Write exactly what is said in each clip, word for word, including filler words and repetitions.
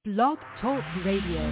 Blog Talk Radio.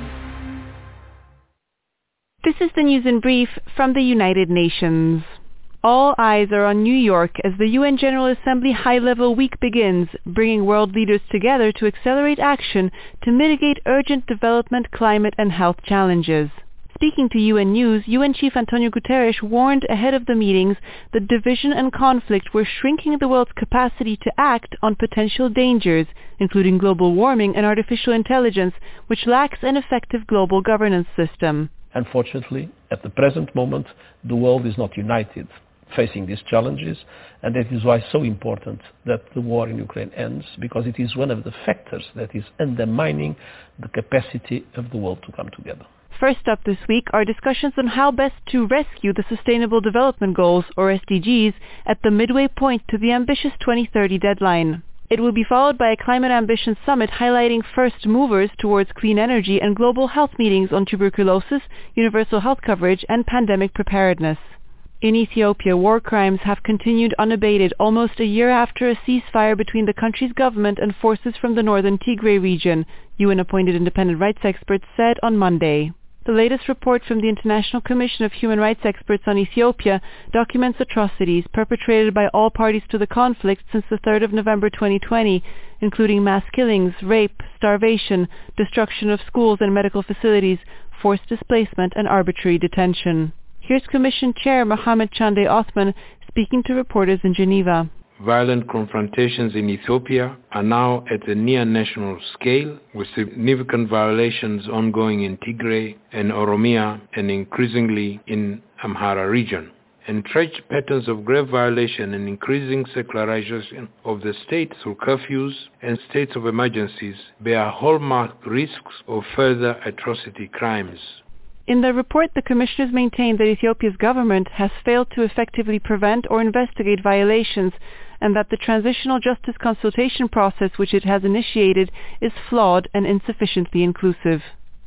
This is the news in brief from the United Nations. All eyes are on New York as the U N General Assembly High-Level Week begins, bringing world leaders together to accelerate action to mitigate urgent development, climate and health challenges. Speaking to U N News, U N Chief Antonio Guterres warned ahead of the meetings that division and conflict were shrinking the world's capacity to act on potential dangers, including global warming and artificial intelligence, which lacks an effective global governance system. Unfortunately, at the present moment, the world is not united facing these challenges, and that is why it's so important that the war in Ukraine ends, because it is one of the factors that is undermining the capacity of the world to come together. First up this week are discussions on how best to rescue the Sustainable Development Goals, or S D Gs, at the midway point to the ambitious twenty thirty deadline. It will be followed by a Climate Ambition Summit highlighting first movers towards clean energy and global health meetings on tuberculosis, universal health coverage, and pandemic preparedness. In Ethiopia, war crimes have continued unabated almost a year after a ceasefire between the country's government and forces from the northern Tigray region, U N-appointed independent rights experts said on Monday. The latest report from the International Commission of Human Rights Experts on Ethiopia documents atrocities perpetrated by all parties to the conflict since the third of November twenty twenty, including mass killings, rape, starvation, destruction of schools and medical facilities, forced displacement and arbitrary detention. Here's Commission Chair Mohamed Chande Othman speaking to reporters in Geneva. Violent confrontations in Ethiopia are now at a near-national scale, with significant violations ongoing in Tigray and Oromia and increasingly in Amhara region. Entrenched patterns of grave violation and increasing secularization of the state through curfews and states of emergencies bear hallmark risks of further atrocity crimes. In the report, the commissioners maintained that Ethiopia's government has failed to effectively prevent or investigate violations, and that the transitional justice consultation process which it has initiated is flawed and insufficiently inclusive.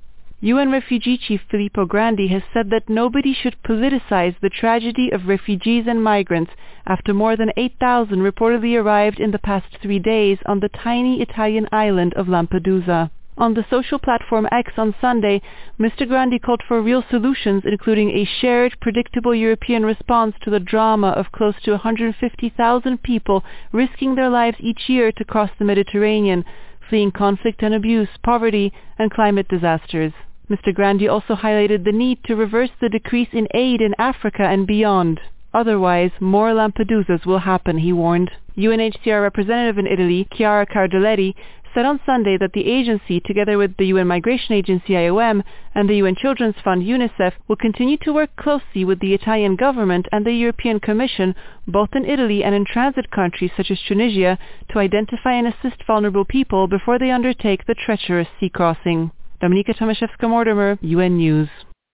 U N Refugee Chief Filippo Grandi has said that nobody should politicize the tragedy of refugees and migrants after more than eight thousand reportedly arrived in the past three days on the tiny Italian island of Lampedusa. On the social platform X on Sunday, Mister Grandi called for real solutions, including a shared, predictable European response to the drama of close to one hundred fifty thousand people risking their lives each year to cross the Mediterranean, fleeing conflict and abuse, poverty, and climate disasters. Mister Grandi also highlighted the need to reverse the decrease in aid in Africa and beyond. Otherwise, more Lampedusas will happen, he warned. U N H C R representative in Italy, Chiara Cardoletti, said on Sunday that the agency, together with the U N Migration Agency I O M and the U N Children's Fund UNICEF, will continue to work closely with the Italian government and the European Commission, both in Italy and in transit countries such as Tunisia, to identify and assist vulnerable people before they undertake the treacherous sea crossing. Dominika Tomaszewska-Mortimer, U N News.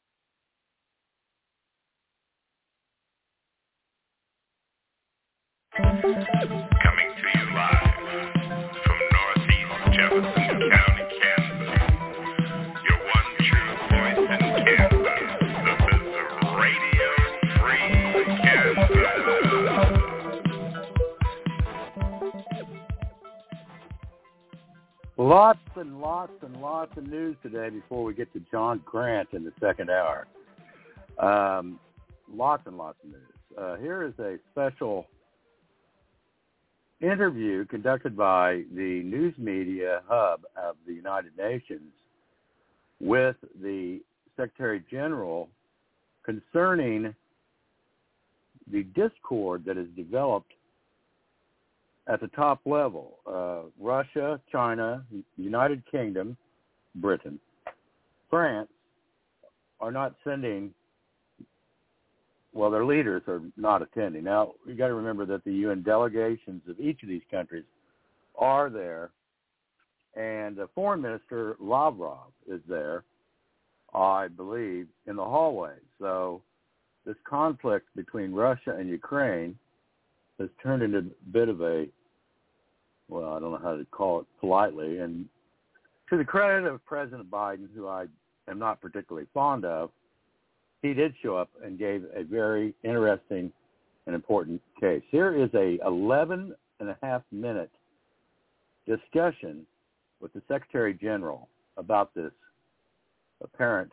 Coming to you live from Northeast Jefferson County, Kansas. Your one true voice in Kansas. This is Radio Free Kansas. Lots and lots and lots of news today before we get to John Grant in the second hour. Um, lots and lots of news. Uh, here is a special interview conducted by the News Media Hub of the United Nations with the Secretary General concerning the discord that has developed at the top level. Uh, Russia, China, United Kingdom, Britain, France are not sending, well, their leaders are not attending. Now, you got to remember that the U N delegations of each of these countries are there, and uh, Foreign Minister Lavrov is there, I believe, in the hallway. So this conflict between Russia and Ukraine has turned into a bit of a, well, I don't know how to call it politely, and to the credit of President Biden, who I am not particularly fond of, he did show up and gave a very interesting and important case. Here is a eleven and a half minute discussion with the Secretary General about this apparent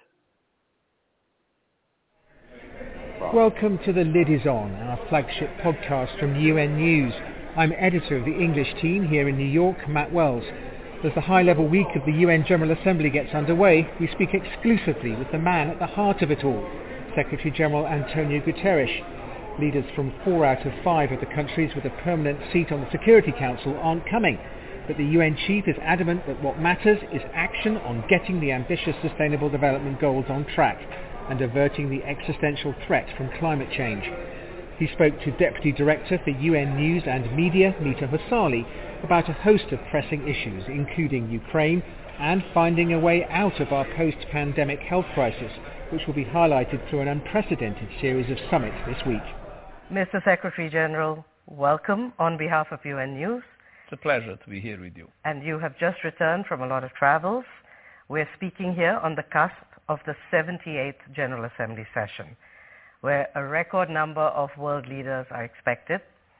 problem. Welcome to The Lid Is On, our flagship podcast from U N News. I'm editor of the English team here in New York, Matt Wells. As the high-level week of the U N General Assembly gets underway, we speak exclusively with the man at the heart of it all, Secretary-General Antonio Guterres. Leaders from four out of five of the countries with a permanent seat on the Security Council aren't coming, but the U N chief is adamant that what matters is action on getting the ambitious Sustainable Development Goals on track and averting the existential threat from climate change. He spoke to Deputy Director for U N News and Media, Nita Hosali, about a host of pressing issues, including Ukraine and finding a way out of our post-pandemic health crisis, which will be highlighted through an unprecedented series of summits this week. Mister Secretary-General, welcome on behalf of U N News. It's a pleasure to be here with you. And you have just returned from a lot of travels. We're speaking here on the cusp of the seventy-eighth General Assembly session, where a record number of world leaders are expected,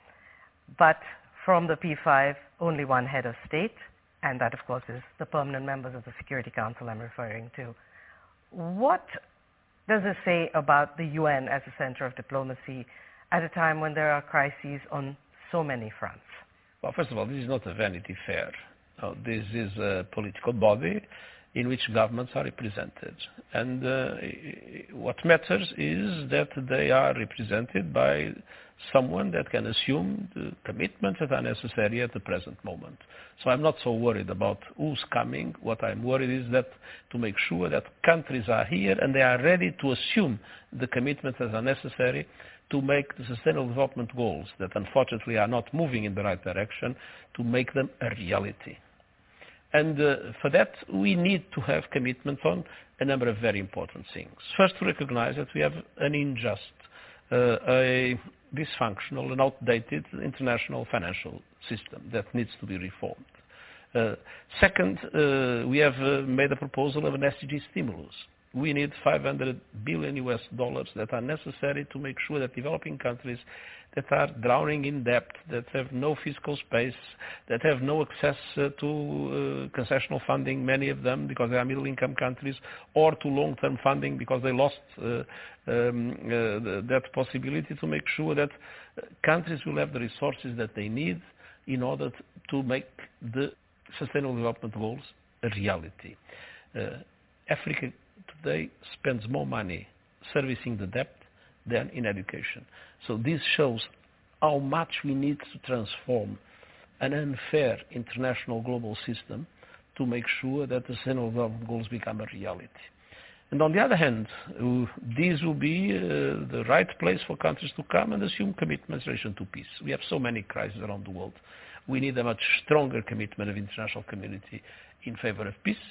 but from the P five, only one head of state, and that, of course, is the permanent members of the Security Council I'm referring to. What does this say about the U N as a center of diplomacy at a time when there are crises on so many fronts? Well, first of all, this is not a Vanity Fair. No, this is a political body in which governments are represented. And uh, what matters is that they are represented by someone that can assume the commitments that are necessary at the present moment. So I'm not so worried about who's coming. What I'm worried is that to make sure that countries are here and they are ready to assume the commitments that are necessary to make the Sustainable Development Goals, that unfortunately are not moving in the right direction, to make them a reality. And uh, for that, we need to have commitments on a number of very important things. First, to recognize that we have an unjust, uh, a dysfunctional and outdated international financial system that needs to be reformed. Uh, second, uh, we have uh, made a proposal of an S D G stimulus. We need five hundred billion U S dollars that are necessary to make sure that developing countries that are drowning in debt, that have no fiscal space, that have no access uh, to uh, concessional funding, many of them because they are middle-income countries, or to long-term funding because they lost uh, um, uh, the, that possibility, to make sure that countries will have the resources that they need in order t- to make the Sustainable Development Goals a reality. Uh, Africa today spends more money servicing the debt than in education. So this shows how much we need to transform an unfair international global system to make sure that the Sustainable Development Goals become a reality. And on the other hand, uh, these will be uh, the right place for countries to come and assume commitments in relation to peace. We have so many crises around the world. We need a much stronger commitment of international community in favor of peace.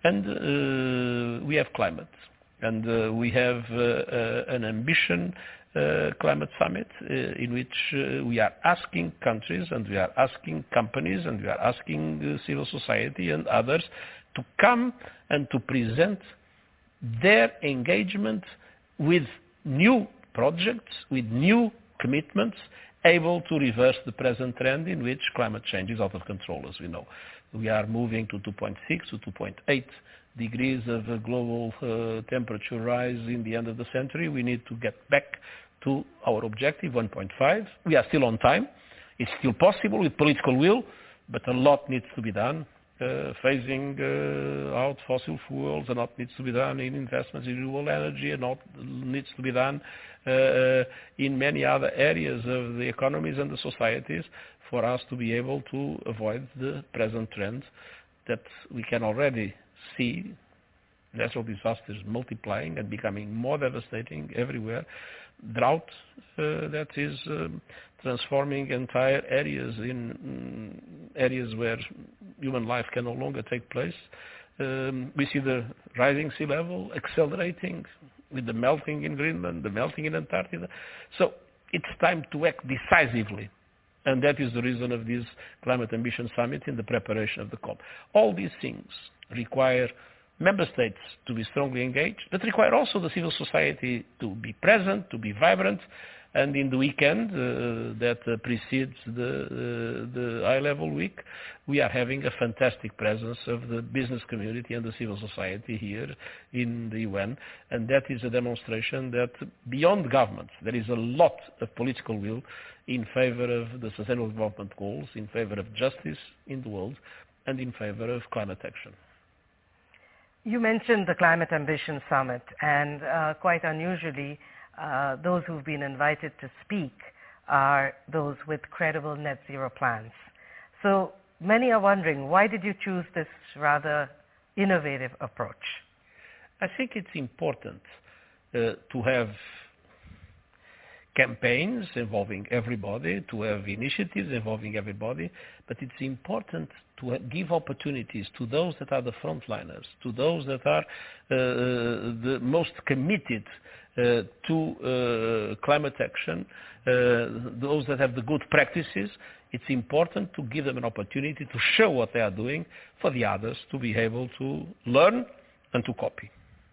And uh, we have climate. And uh, we have uh, uh, an ambition uh, climate summit uh, in which uh, we are asking countries and we are asking companies and we are asking uh, civil society and others to come and to present their engagement with new projects, with new commitments, able to reverse the present trend in which climate change is out of control, as we know. We are moving to two point six to two point eight degrees of a global uh, temperature rise in the end of the century. We need to get back to our objective, one point five. We are still on time. It's still possible with political will, but a lot needs to be done. Uh, phasing uh, out fossil fuels, a lot needs to be done in investments in renewable energy, a lot needs to be done uh, in many other areas of the economies and the societies for us to be able to avoid the present trends that we can already see, natural disasters multiplying and becoming more devastating everywhere, drought uh, that is um, transforming entire areas in um, areas where human life can no longer take place. Um, we see the rising sea level accelerating with the melting in Greenland, the melting in Antarctica. So it's time to act decisively. And that is the reason of this Climate Ambition Summit in the preparation of the COP. All these things require member states to be strongly engaged, but require also the civil society to be present, to be vibrant, And in the weekend uh, that uh, precedes the, uh, the high-level week, we are having a fantastic presence of the business community and the civil society here in the U N. And that is a demonstration that beyond governments, there is a lot of political will in favor of the Sustainable Development Goals, in favor of justice in the world, and in favor of climate action. You mentioned the Climate Ambition Summit, and uh, quite unusually, uh, those who've been invited to speak are those with credible net zero plans. So many are wondering, why did you choose this rather innovative approach? I think it's important uh, to have campaigns involving everybody, to have initiatives involving everybody, but it's important to give opportunities to those that are the frontliners, to those that are uh, the most committed uh, to uh, climate action, uh, those that have the good practices. It's important to give them an opportunity to show what they are doing for the others to be able to learn and to copy.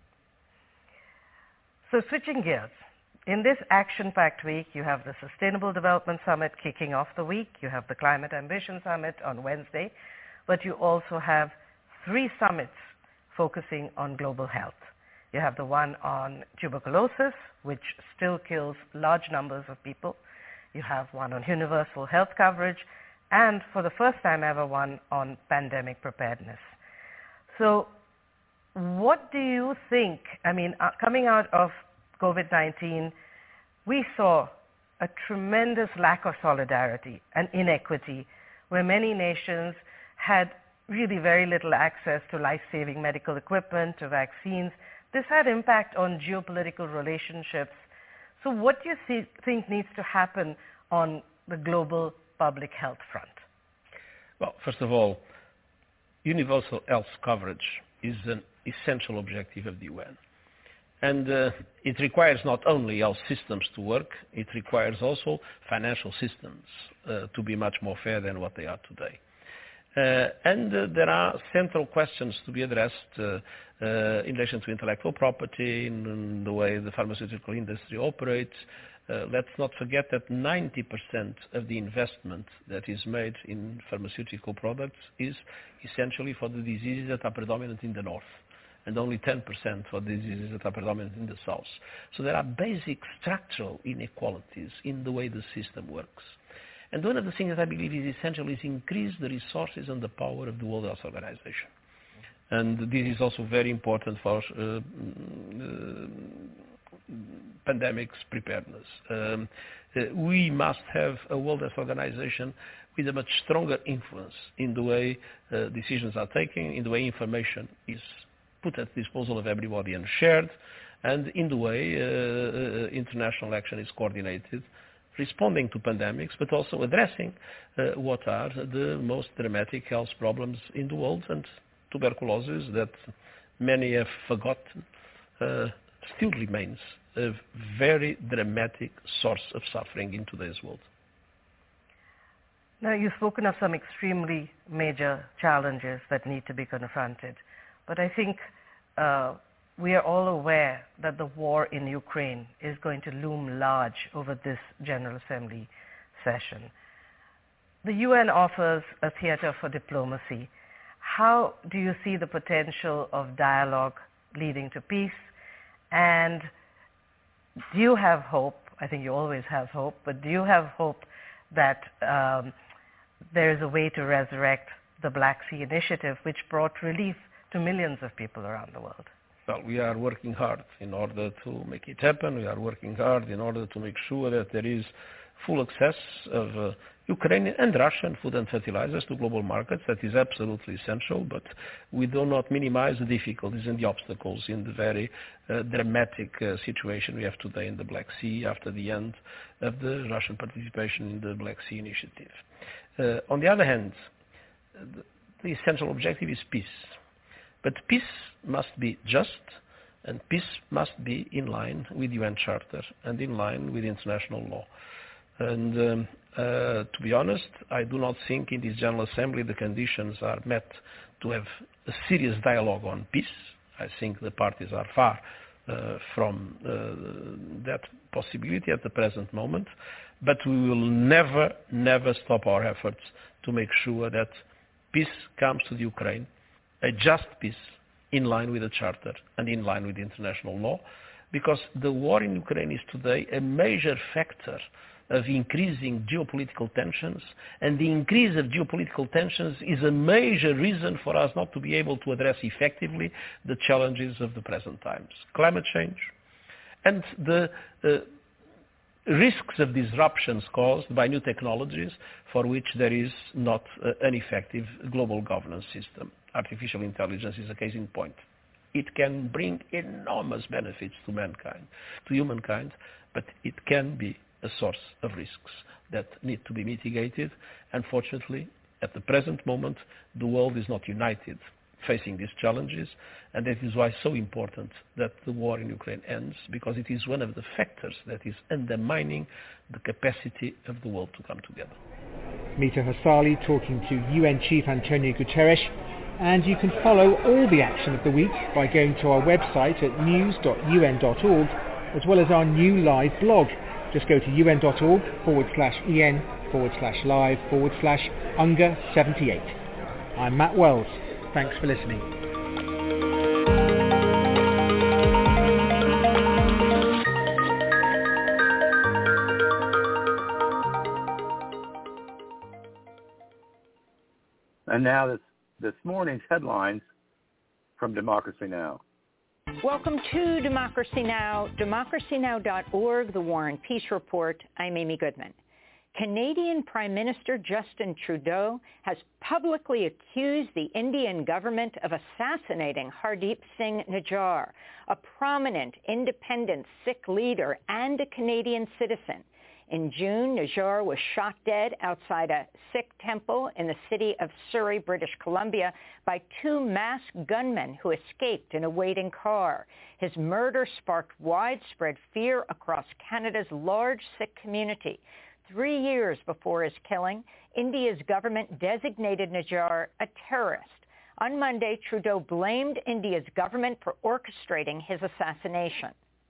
So switching gears, in this action-packed week, you have the Sustainable Development Summit kicking off the week, you have the Climate Ambition Summit on Wednesday, but you also have three summits focusing on global health. You have the one on tuberculosis, which still kills large numbers of people. You have one on universal health coverage, and for the first time ever, one on pandemic preparedness. So what do you think, I mean, uh, coming out of COVID nineteen, we saw a tremendous lack of solidarity and inequity where many nations had really very little access to life-saving medical equipment, to vaccines. This had impact on geopolitical relationships. So what do you see, think needs to happen on the global public health front? Well, first of all, universal health coverage is an essential objective of the U N. And uh, it requires not only health systems to work, it requires also financial systems uh, to be much more fair than what they are today. Uh, and uh, there are central questions to be addressed uh, uh, in relation to intellectual property, in, in the way the pharmaceutical industry operates. Uh, let's not forget that ninety percent of the investment that is made in pharmaceutical products is essentially for the diseases that are predominant in the north, and only ten percent for diseases that are predominant in the south. So there are basic structural inequalities in the way the system works. And one of the things that I believe is essential is increase the resources and the power of the World Health Organization. And this is also very important for uh, uh, pandemics preparedness. Um, uh, we must have a World Health Organization with a much stronger influence in the way uh, decisions are taken, in the way information is put at the disposal of everybody and shared, and in the way uh, uh, international action is coordinated, responding to pandemics, but also addressing uh, what are the most dramatic health problems in the world, and tuberculosis that many have forgotten uh, still remains a very dramatic source of suffering in today's world. Now, you've spoken of some extremely major challenges that need to be confronted, but I think uh, we are all aware that the war in Ukraine is going to loom large over this General Assembly session. The U N offers a theater for diplomacy. How do you see the potential of dialogue leading to peace? And do you have hope, I think you always have hope, but do you have hope that um, there is a way to resurrect the Black Sea Initiative, which brought relief to millions of people around the world? Well, we are working hard in order to make it happen. We are working hard in order to make sure that there is full access of uh, Ukrainian and Russian food and fertilizers to global markets. That is absolutely essential, but we do not minimize the difficulties and the obstacles in the very uh, dramatic uh, situation we have today in the Black Sea after the end of the Russian participation in the Black Sea Initiative. Uh, on the other hand, the, the essential objective is peace. But peace must be just, and peace must be in line with the U N Charter and in line with international law. And um, uh, to be honest, I do not think in this General Assembly the conditions are met to have a serious dialogue on peace. I think the parties are far uh, from uh, that possibility at the present moment, but we will never, never stop our efforts to make sure that peace comes to the Ukraine, a just peace in line with the Charter and in line with international law, because the war in Ukraine is today a major factor of increasing geopolitical tensions, and the increase of geopolitical tensions is a major reason for us not to be able to address effectively the challenges of the present times. Climate change and the uh, risks of disruptions caused by new technologies for which there is not uh, an effective global governance system. Artificial intelligence is a case in point. It can bring enormous benefits to mankind, to humankind, but it can be a source of risks that need to be mitigated. Unfortunately, at the present moment, the world is not united facing these challenges, and that is why it's so important that the war in Ukraine ends, because it is one of the factors that is undermining the capacity of the world to come together. Mita Hasali talking to U N Chief Antonio Guterres, and you can follow all the action of the week by going to our website at news dot u n dot org, as well as our new live blog. Just go to un.org forward slash en forward slash live forward slash UNGA seventy-eight. I'm Matt Wells. Thanks for listening. And now this, this morning's headlines from Democracy Now! Welcome to Democracy Now!, democracy now dot org, the War and Peace Report. I'm Amy Goodman. Canadian Prime Minister Justin Trudeau has publicly accused the Indian government of assassinating Hardeep Singh Nijjar, a prominent independent Sikh leader and a Canadian citizen. In June, Nijjar was shot dead outside a Sikh temple in the city of Surrey, British Columbia, by two masked gunmen who escaped in a waiting car. His murder sparked widespread fear across Canada's large Sikh community. Three years before his killing, India's government designated Nijjar a terrorist. On Monday, Trudeau blamed India's government for orchestrating his assassination.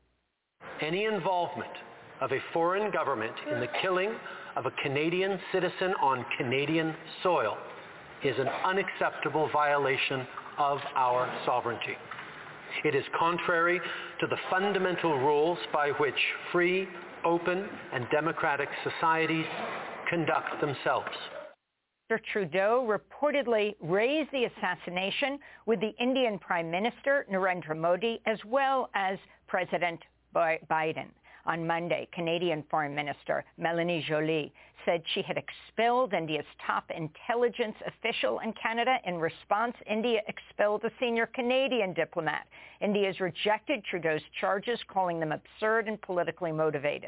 Any involvement of a foreign government in the killing of a Canadian citizen on Canadian soil is an unacceptable violation of our sovereignty. It is contrary to the fundamental rules by which free, open, and democratic societies conduct themselves. Mister Trudeau reportedly raised the assassination with the Indian Prime Minister, Narendra Modi, as well as President Biden. On Monday, Canadian Foreign Minister Melanie Joly said she had expelled India's top intelligence official in Canada. In response, India expelled a senior Canadian diplomat. India has rejected Trudeau's charges, calling them absurd and politically motivated.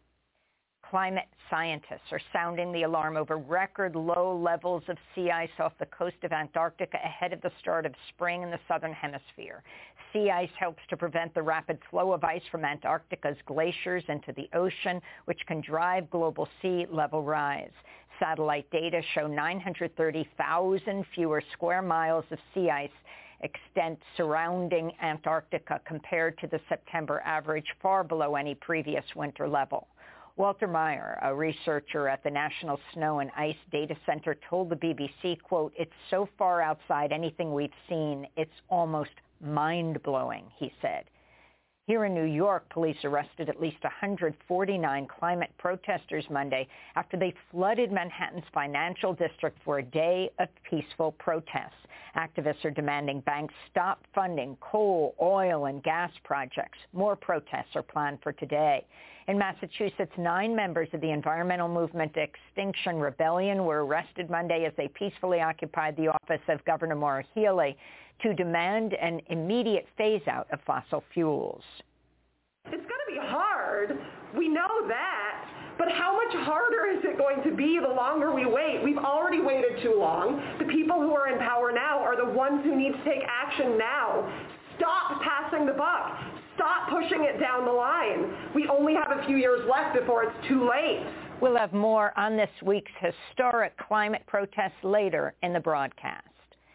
Climate scientists are sounding the alarm over record low levels of sea ice off the coast of Antarctica ahead of the start of spring in the southern hemisphere. Sea ice helps to prevent the rapid flow of ice from Antarctica's glaciers into the ocean, which can drive global sea level rise. Satellite data show nine hundred thirty thousand fewer square miles of sea ice extent surrounding Antarctica compared to the September average, far below any previous winter level. Walter Meyer, a researcher at the National Snow and Ice Data Center, told the B B C, quote, "It's so far outside anything we've seen, it's almost mind-blowing," he said. Here in New York, police arrested at least one hundred forty-nine climate protesters Monday after they flooded Manhattan's financial district for a day of peaceful protests. Activists are demanding banks stop funding coal, oil, and gas projects. More protests are planned for today. In Massachusetts, nine members of the environmental movement Extinction Rebellion were arrested Monday as they peacefully occupied the office of Governor Maura Healey to demand an immediate phase-out of fossil fuels. It's going to be hard. We know that. But how much harder is it going to be the longer we wait? We've already waited too long. The people who are in power now are the ones who need to take action now. Stop passing the buck. Stop pushing it down the line. We only have a few years left before it's too late. We'll have more on this week's historic climate protests later in the broadcast.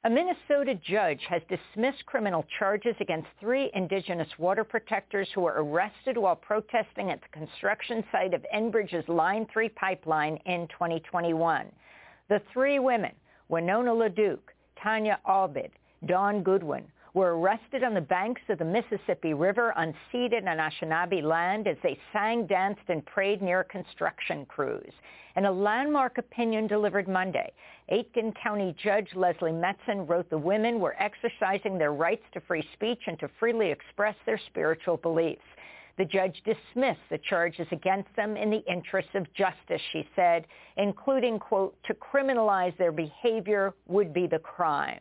A Minnesota judge has dismissed criminal charges against three indigenous water protectors who were arrested while protesting at the construction site of Enbridge's Line three pipeline in twenty twenty-one. The three women, Winona LaDuke, Tanya Albid, Dawn Goodwin, were arrested on the banks of the Mississippi River on ceded Anishinaabe land as they sang, danced, and prayed near a construction crews. In a landmark opinion delivered Monday, Aitkin County Judge Leslie Metzen wrote the women were exercising their rights to free speech and to freely express their spiritual beliefs. The judge dismissed the charges against them in the interests of justice, she said, including, quote, to criminalize their behavior would be the crime.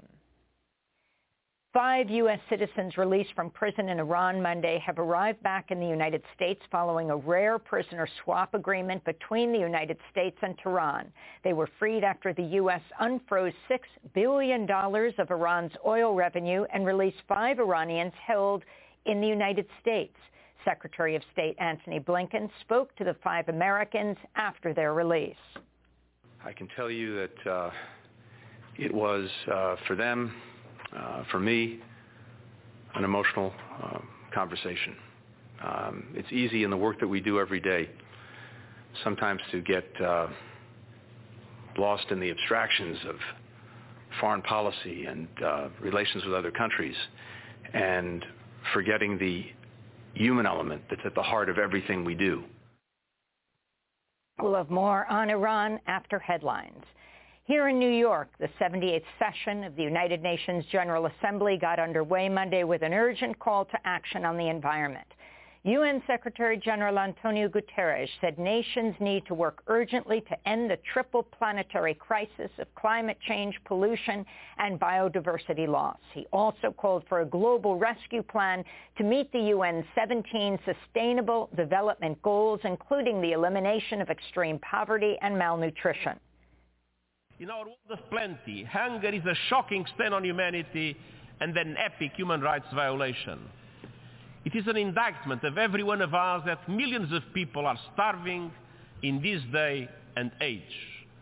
Five U S citizens released from prison in Iran Monday have arrived back in the United States following a rare prisoner swap agreement between the United States and Tehran. They were freed after the U S unfroze six billion dollars of Iran's oil revenue and released five Iranians held in the United States. Secretary of State Antony Blinken spoke to the five Americans after their release. I can tell you that uh, it was uh, for them, Uh, for me, an emotional uh, conversation. Um, it's easy in the work that we do every day sometimes to get uh, lost in the abstractions of foreign policy and uh, relations with other countries and forgetting the human element that's at the heart of everything we do. We'll have more on Iran after headlines. Here in New York, the seventy-eighth session of the United Nations General Assembly got underway Monday with an urgent call to action on the environment. U N Secretary General Antonio Guterres said nations need to work urgently to end the triple planetary crisis of climate change, pollution, and biodiversity loss. He also called for a global rescue plan to meet the U N's seventeen Sustainable Development Goals, including the elimination of extreme poverty and malnutrition. In our world of plenty, hunger is a shocking stain on humanity and an epic human rights violation. It is an indictment of every one of us that millions of people are starving in this day and age.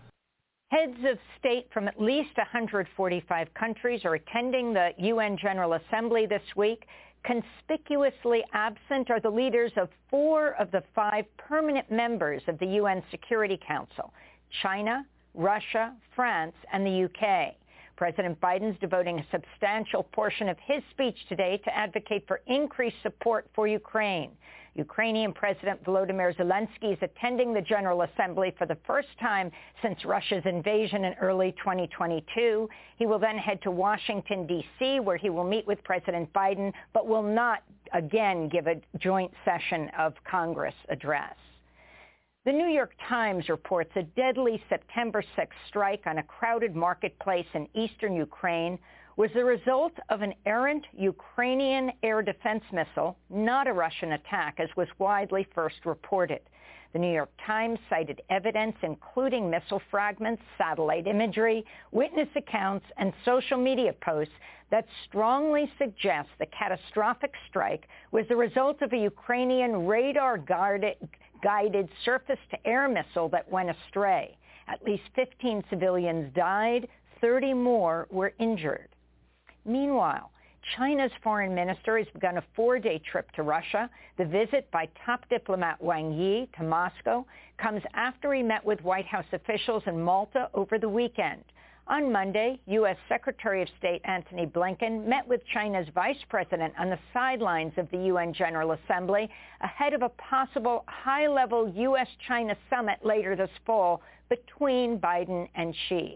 Heads of state from at least one hundred forty-five countries are attending the U N General Assembly this week. Conspicuously absent are the leaders of four of the five permanent members of the U N Security Council: China, Russia, France, and the U K. President Biden's devoting a substantial portion of his speech today to advocate for increased support for Ukraine. Ukrainian President Volodymyr Zelensky is attending the General Assembly for the first time since Russia's invasion in early twenty twenty-two. He will then head to Washington, D C, where he will meet with President Biden, but will not again give a joint session of Congress address. The New York Times reports a deadly September sixth strike on a crowded marketplace in eastern Ukraine was the result of an errant Ukrainian air defense missile, not a Russian attack, as was widely first reported. The New York Times cited evidence including missile fragments, satellite imagery, witness accounts, and social media posts that strongly suggest the catastrophic strike was the result of a Ukrainian radar-guarded guided surface-to-air missile that went astray. At least fifteen civilians died, thirty more were injured. Meanwhile, China's foreign minister has begun a four-day trip to Russia. The visit by top diplomat Wang Yi to Moscow comes after he met with White House officials in Malta over the weekend. On Monday, U S Secretary of State Antony Blinken met with China's vice president on the sidelines of the U N General Assembly ahead of a possible high-level U S China summit later this fall between Biden and Xi.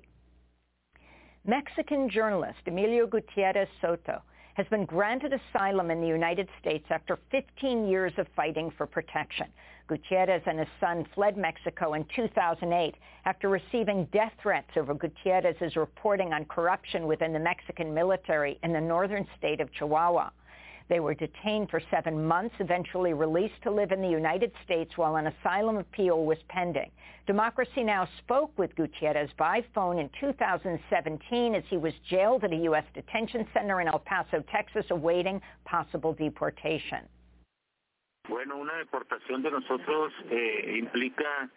Mexican journalist Emilio Gutierrez Soto has been granted asylum in the United States after fifteen years of fighting for protection. Gutierrez and his son fled Mexico in two thousand eight after receiving death threats over Gutierrez's reporting on corruption within the Mexican military in the northern state of Chihuahua. They were detained for seven months, eventually released to live in the United States while an asylum appeal was pending. Democracy Now! Spoke with Gutierrez by phone in two thousand seventeen as he was jailed at a U S detention center in El Paso, Texas, awaiting possible deportation.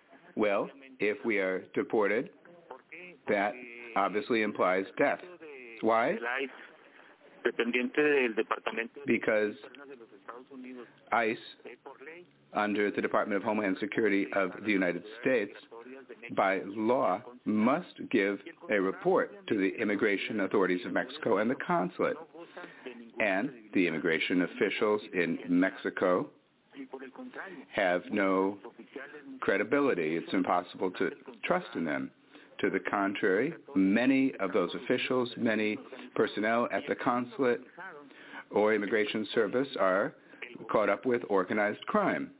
Well, if we are deported, that obviously implies death. Why? Because ICE, under the Department of Homeland Security of the United States, by law, must give a report to the immigration authorities of Mexico and the consulate. And the immigration officials in Mexico have no credibility. It's impossible to trust in them. To the contrary, many of those officials, many personnel at the consulate or immigration service are caught up with organized crime.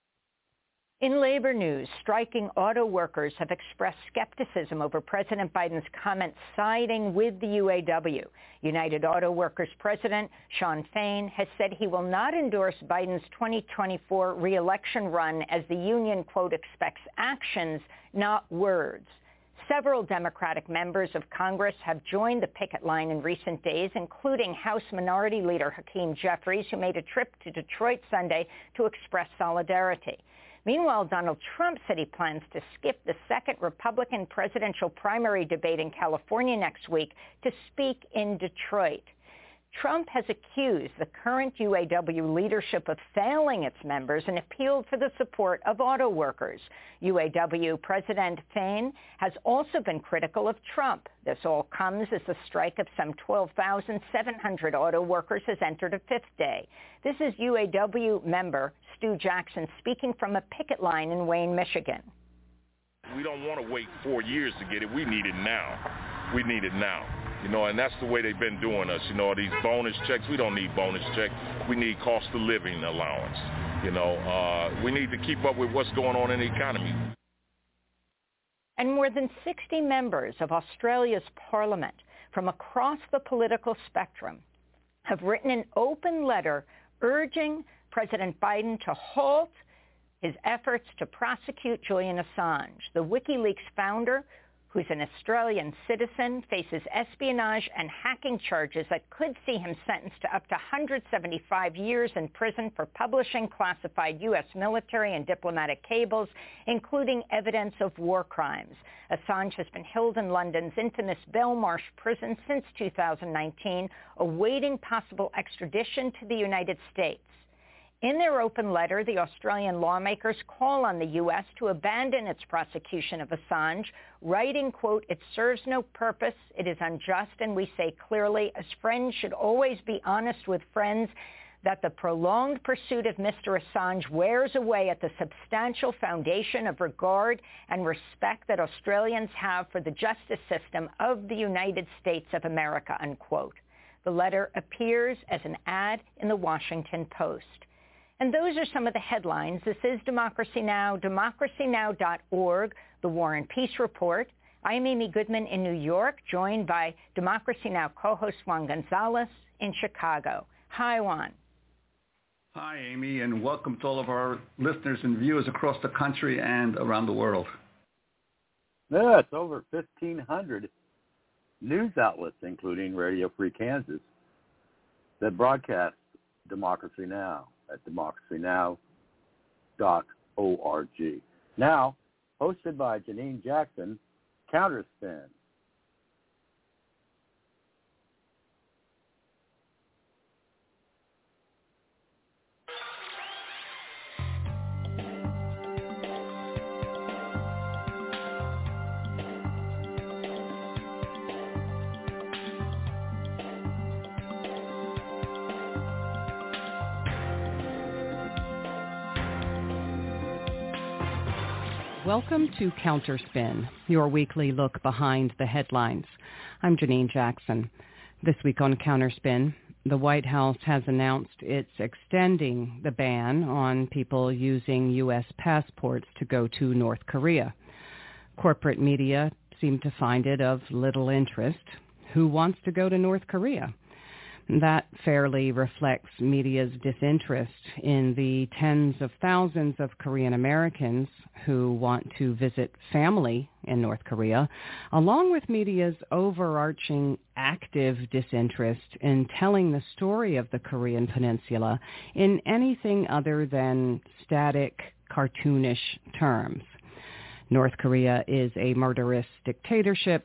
In labor news, striking auto workers have expressed skepticism over President Biden's comments siding with the U A W. United Auto Workers President Shawn Fain has said he will not endorse Biden's twenty twenty-four re-election run as the union, quote, expects actions, not words. Several Democratic members of Congress have joined the picket line in recent days, including House Minority Leader Hakeem Jeffries, who made a trip to Detroit Sunday to express solidarity. Meanwhile, Donald Trump said he plans to skip the second Republican presidential primary debate in California next week to speak in Detroit. Trump has accused the current U A W leadership of failing its members and appealed for the support of auto workers. U A W President Fain has also been critical of Trump. This all comes as the strike of some twelve thousand seven hundred auto workers has entered a fifth day. This is U A W member Stu Jackson speaking from a picket line in Wayne, Michigan. We don't want to wait four years to get it. We need it now. We need it now. You know, and that's the way they've been doing us. You know, these bonus checks, we don't need bonus checks. We need cost of living allowance. You know, uh, we need to keep up with what's going on in the economy. And more than sixty members of Australia's parliament from across the political spectrum have written an open letter urging President Biden to halt his efforts to prosecute Julian Assange. The WikiLeaks founder, who's an Australian citizen, faces espionage and hacking charges that could see him sentenced to up to one hundred seventy-five years in prison for publishing classified U S military and diplomatic cables, including evidence of war crimes. Assange has been held in London's infamous Belmarsh prison since two thousand nineteen, awaiting possible extradition to the United States. In their open letter, the Australian lawmakers call on the U S to abandon its prosecution of Assange, writing, quote, "It serves no purpose, it is unjust, and we say clearly, as friends should always be honest with friends, that the prolonged pursuit of Mister Assange wears away at the substantial foundation of regard and respect that Australians have for the justice system of the United States of America," unquote. The letter appears as an ad in the Washington Post. And those are some of the headlines. This is Democracy Now!, democracy now dot org, the War and Peace Report. I'm Amy Goodman in New York, joined by Democracy Now! Co-host Juan Gonzalez in Chicago. Hi, Juan. Hi, Amy, and welcome to all of our listeners and viewers across the country and around the world. Yeah, it's over fifteen hundred news outlets, including Radio Free Kansas, that broadcast Democracy Now! At democracy now dot org. Now, hosted by Janine Jackson, Counterspin. Welcome to Counterspin, your weekly look behind the headlines. I'm Janine Jackson. This week on Counterspin, the White House has announced it's extending the ban on people using U S passports to go to North Korea. Corporate media seem to find it of little interest. Who wants to go to North Korea? That fairly reflects media's disinterest in the tens of thousands of Korean Americans who want to visit family in North Korea, along with media's overarching active disinterest in telling the story of the Korean Peninsula in anything other than static, cartoonish terms. North Korea is a murderous dictatorship,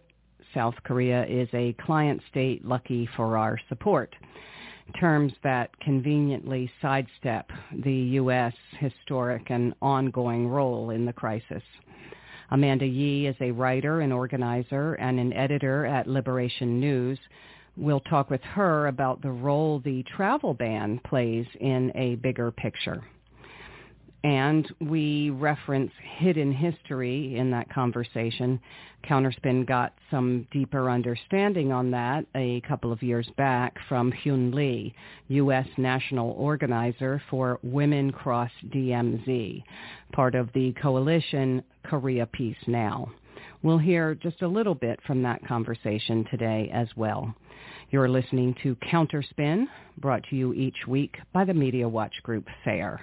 South Korea is a client state lucky for our support, terms that conveniently sidestep the U S historic and ongoing role in the crisis. Amanda Yee is a writer, an organizer, and an editor at Liberation News. We'll talk with her about the role the travel ban plays in a bigger picture. And we reference hidden history in that conversation. Counterspin got some deeper understanding on that a couple of years back from Hyun Lee, U S national organizer for Women Cross D M Z, part of the coalition Korea Peace Now. We'll hear just a little bit from that conversation today as well. You're listening to Counterspin, brought to you each week by the Media Watch Group FAIR.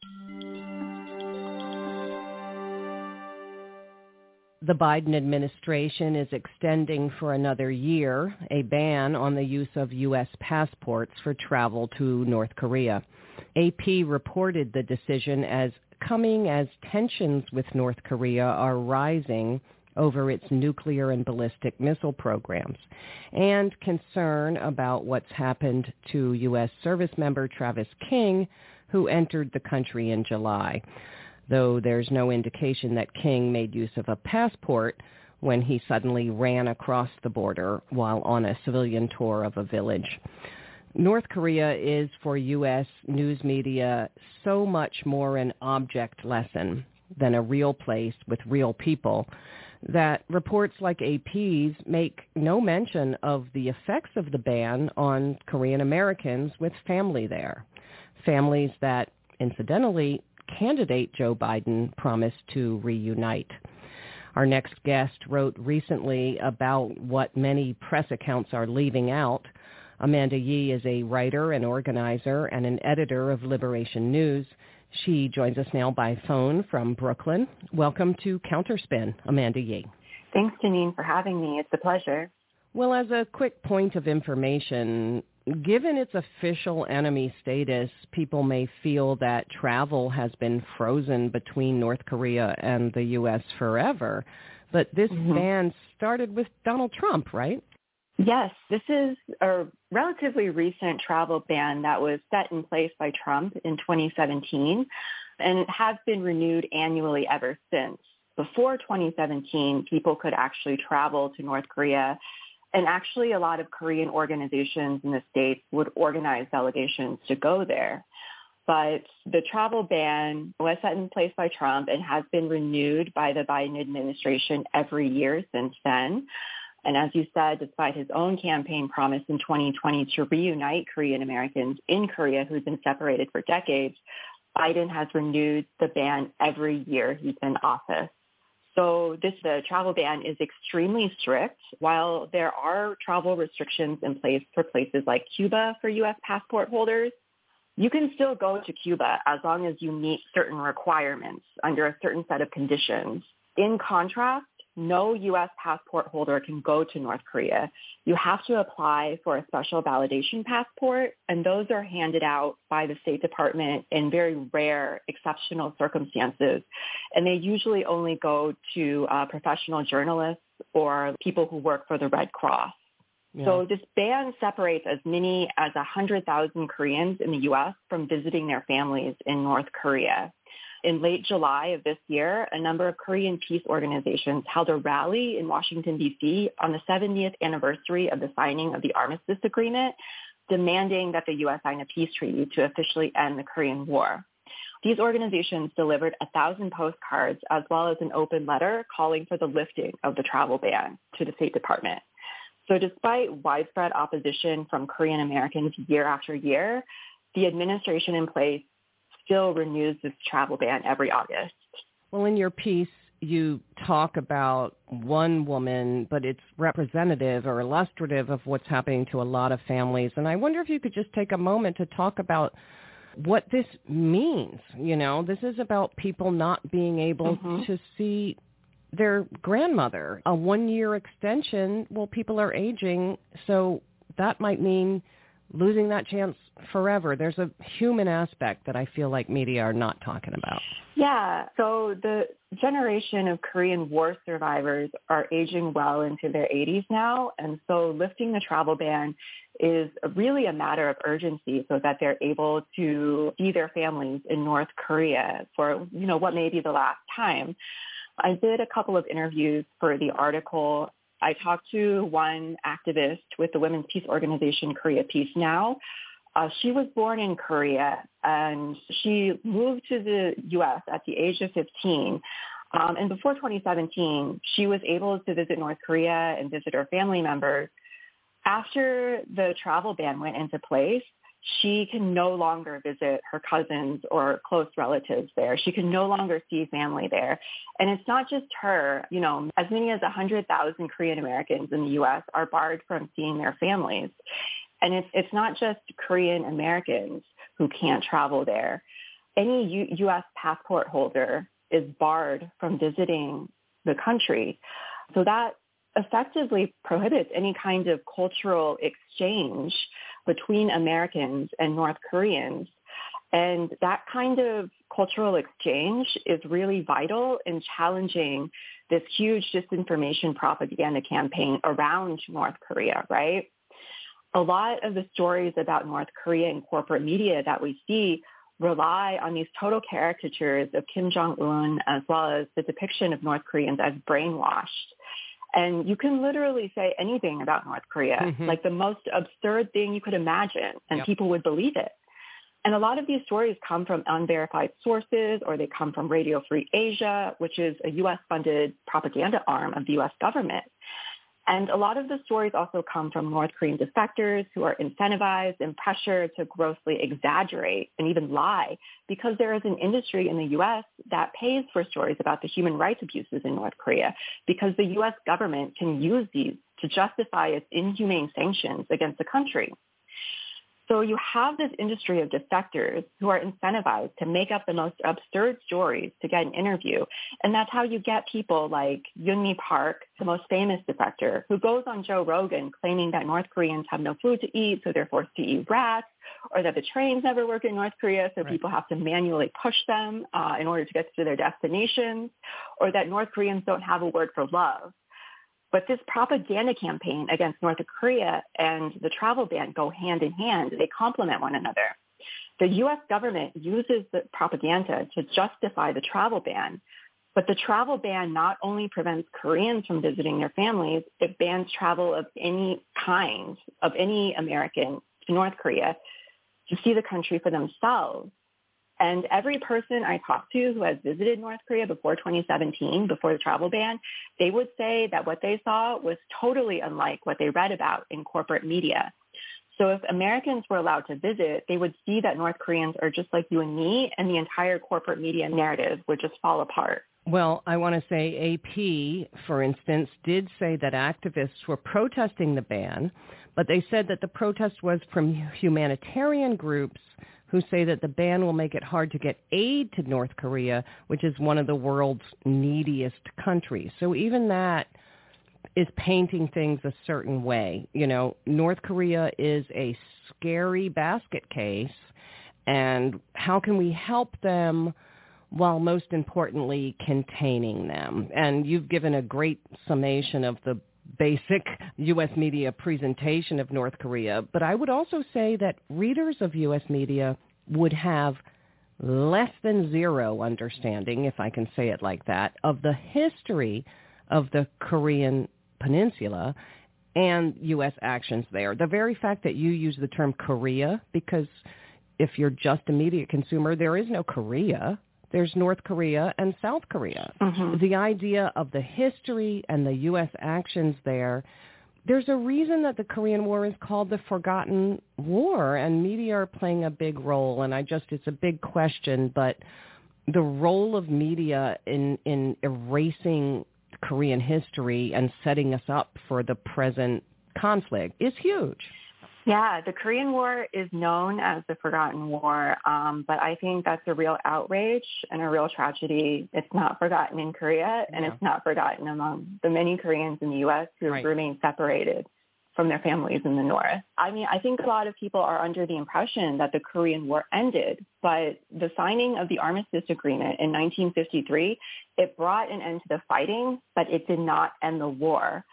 The Biden administration is extending for another year a ban on the use of U S passports for travel to North Korea. A P reported the decision as coming as tensions with North Korea are rising over its nuclear and ballistic missile programs, and concern about what's happened to U S service member Travis King, who entered the country in July, though there's no indication that King made use of a passport when he suddenly ran across the border while on a civilian tour of a village. North Korea is, for U S news media, so much more an object lesson than a real place with real people that reports like A P's make no mention of the effects of the ban on Korean Americans with family there, families that, incidentally, candidate Joe Biden promised to reunite. Our next guest wrote recently about what many press accounts are leaving out. Amanda Yee is a writer, an organizer, and an editor of Liberation News. She joins us now by phone from Brooklyn. Welcome to Counterspin, Amanda Yee. Thanks, Janine, for having me. It's a pleasure. Well, as a quick point of information, given its official enemy status, people may feel that travel has been frozen between North Korea and the U S forever. But this mm-hmm. ban started with Donald Trump, right? Yes, this is a relatively recent travel ban that was set in place by Trump in twenty seventeen, and it has been renewed annually ever since. Before twenty seventeen, people could actually travel to North Korea, and actually a lot of Korean organizations in the States would organize delegations to go there. But the travel ban was set in place by Trump and has been renewed by the Biden administration every year since then. And as you said, despite his own campaign promise in twenty twenty to reunite Korean Americans in Korea who've been separated for decades, Biden has renewed the ban every year he's in office. So this the travel ban is extremely strict. While there are travel restrictions in place for places like Cuba for U S passport holders, you can still go to Cuba as long as you meet certain requirements under a certain set of conditions. In contrast, no U S passport holder can go to North Korea. You have to apply for a special validation passport, and those are handed out by the State Department in very rare, exceptional circumstances. And they usually only go to uh, professional journalists or people who work for the Red Cross. Yeah. So this ban separates as many as one hundred thousand Koreans in the U S from visiting their families in North Korea. In late July of this year, a number of Korean peace organizations held a rally in Washington, D C on the seventieth anniversary of the signing of the Armistice Agreement, demanding that the U S sign a peace treaty to officially end the Korean War. These organizations delivered a thousand postcards as well as an open letter calling for the lifting of the travel ban to the State Department. So despite widespread opposition from Korean Americans year after year, the administration in place still renews this travel ban every August. Well, in your piece, you talk about one woman, but it's representative or illustrative of what's happening to a lot of families. And I wonder if you could just take a moment to talk about what this means. You know, this is about people not being able mm-hmm. to see their grandmother. A one-year extension, well, people are aging, so that might mean losing that chance forever. There's a human aspect that I feel like media are not talking about. Yeah, so the generation of Korean War survivors are aging well into their eighties now, and so lifting the travel ban is really a matter of urgency so that they're able to see their families in North Korea for, you know, what may be the last time. I did a couple of interviews for the article. I talked to one activist with the women's peace organization Korea Peace Now. Uh, she was born in Korea, and she moved to the U S at the age of fifteen. Um, and before twenty seventeen, she was able to visit North Korea and visit her family members. After the travel ban went into place, she can no longer visit her cousins or close relatives there. She can no longer see family there. And it's not just her. You know, as many as one hundred thousand Korean Americans in the U S are barred from seeing their families. And it's it's not just Korean Americans who can't travel there. Any U- U.S. passport holder is barred from visiting the country. So that effectively prohibits any kind of cultural exchange between Americans and North Koreans. And that kind of cultural exchange is really vital in challenging this huge disinformation propaganda campaign around North Korea, right? A lot of the stories about North Korea in corporate media that we see rely on these total caricatures of Kim Jong-un, as well as the depiction of North Koreans as brainwashed. And you can literally say anything about North Korea, mm-hmm. like the most absurd thing you could imagine, and yep. people would believe it. And a lot of these stories come from unverified sources, or they come from Radio Free Asia, which is a U S-funded propaganda arm of the U S government. And a lot of the stories also come from North Korean defectors who are incentivized and pressured to grossly exaggerate and even lie, because there is an industry in the U S that pays for stories about the human rights abuses in North Korea, because the U S government can use these to justify its inhumane sanctions against the country. So you have this industry of defectors who are incentivized to make up the most absurd stories to get an interview. And that's how you get people like Yoon-mi Park, the most famous defector, who goes on Joe Rogan claiming that North Koreans have no food to eat, so they're forced to eat rats, or that the trains never work in North Korea, so right. people have to manually push them uh, in order to get to their destinations, or that North Koreans don't have a word for love. But this propaganda campaign against North Korea and the travel ban go hand in hand. They complement one another. The U S government uses the propaganda to justify the travel ban, but the travel ban not only prevents Koreans from visiting their families, it bans travel of any kind, of any American to North Korea to see the country for themselves. And every person I talked to who has visited North Korea before twenty seventeen, before the travel ban, they would say that what they saw was totally unlike what they read about in corporate media. So if Americans were allowed to visit, they would see that North Koreans are just like you and me, and the entire corporate media narrative would just fall apart. Well, I want to say A P, for instance, did say that activists were protesting the ban, but they said that the protest was from humanitarian groups who say that the ban will make it hard to get aid to North Korea, which is one of the world's neediest countries. So even that is painting things a certain way. You know, North Korea is a scary basket case, and how can we help them while most importantly containing them? And you've given a great summation of the basic U S media presentation of North Korea, but I would also say that readers of U S media would have less than zero understanding, if I can say it like that, of the history of the Korean Peninsula and U S actions there. The very fact that you use the term Korea, because if you're just a media consumer, there is no Korea. There's North Korea and South Korea. Mm-hmm. The idea of the history and the U S actions there, there's a reason that the Korean War is called the Forgotten War, and media are playing a big role. And I just, it's a big question, but the role of media in, in erasing Korean history and setting us up for the present conflict is huge. Yeah, the Korean War is known as the Forgotten War, um, but I think that's a real outrage and a real tragedy. It's not forgotten in Korea, and yeah. it's not forgotten among the many Koreans in the U S who right. remain separated. from their families in the North. I mean, I think a lot of people are under the impression that the Korean War ended, but the signing of the Armistice Agreement in nineteen fifty-three, it brought an end to the fighting, but it did not end the war.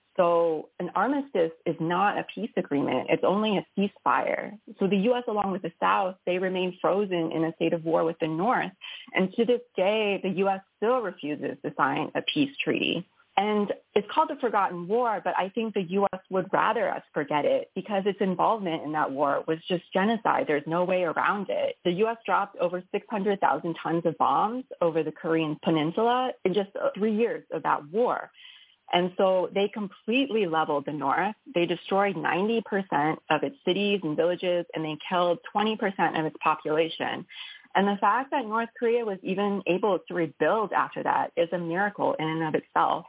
So an armistice is not a peace agreement. It's only a ceasefire. So the U S, along with the South, they remain frozen in a state of war with the North. And to this day, the U S still refuses to sign a peace treaty. And it's called the Forgotten War, but I think the U S would rather us forget it because its involvement in that war was just genocide. There's no way around it. The U S dropped over six hundred thousand tons of bombs over the Korean peninsula in just three years of that war. And so they completely leveled the North. They destroyed ninety percent of its cities and villages, and they killed twenty percent of its population. And the fact that North Korea was even able to rebuild after that is a miracle in and of itself.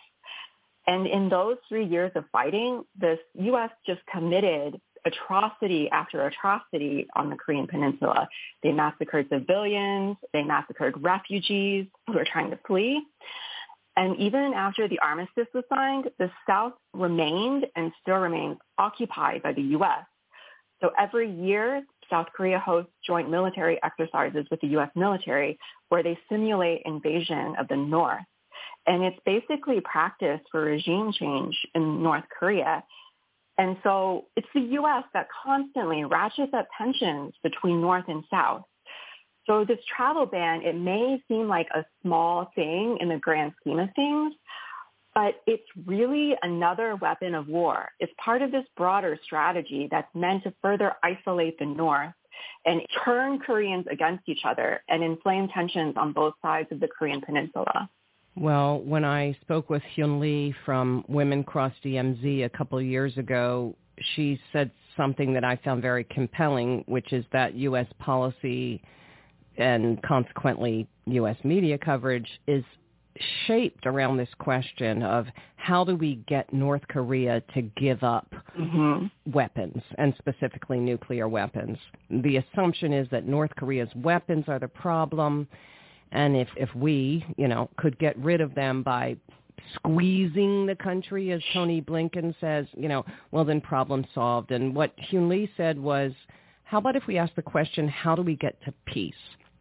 And in those three years of fighting, the U S just committed atrocity after atrocity on the Korean peninsula. They massacred civilians. They massacred refugees who were trying to flee. And even after the armistice was signed, the South remained and still remains occupied by the U S. So every year, South Korea hosts joint military exercises with the U S military where they simulate invasion of the North. And it's basically practice for regime change in North Korea. And so it's the U S that constantly ratchets up tensions between North and South. So this travel ban, it may seem like a small thing in the grand scheme of things, but it's really another weapon of war. It's part of this broader strategy that's meant to further isolate the North and turn Koreans against each other and inflame tensions on both sides of the Korean peninsula. Well, when I spoke with Hyun Lee from Women Cross D M Z a couple of years ago, she said something that I found very compelling, which is that U S policy and consequently U S media coverage is shaped around this question of how do we get North Korea to give up mm-hmm. weapons, and specifically nuclear weapons. The assumption is that North Korea's weapons are the problem, and if, if we, you know, could get rid of them by squeezing the country, as Tony Blinken says, you know, well, then problem solved. And what Hyun Lee said was, how about if we ask the question, how do we get to peace?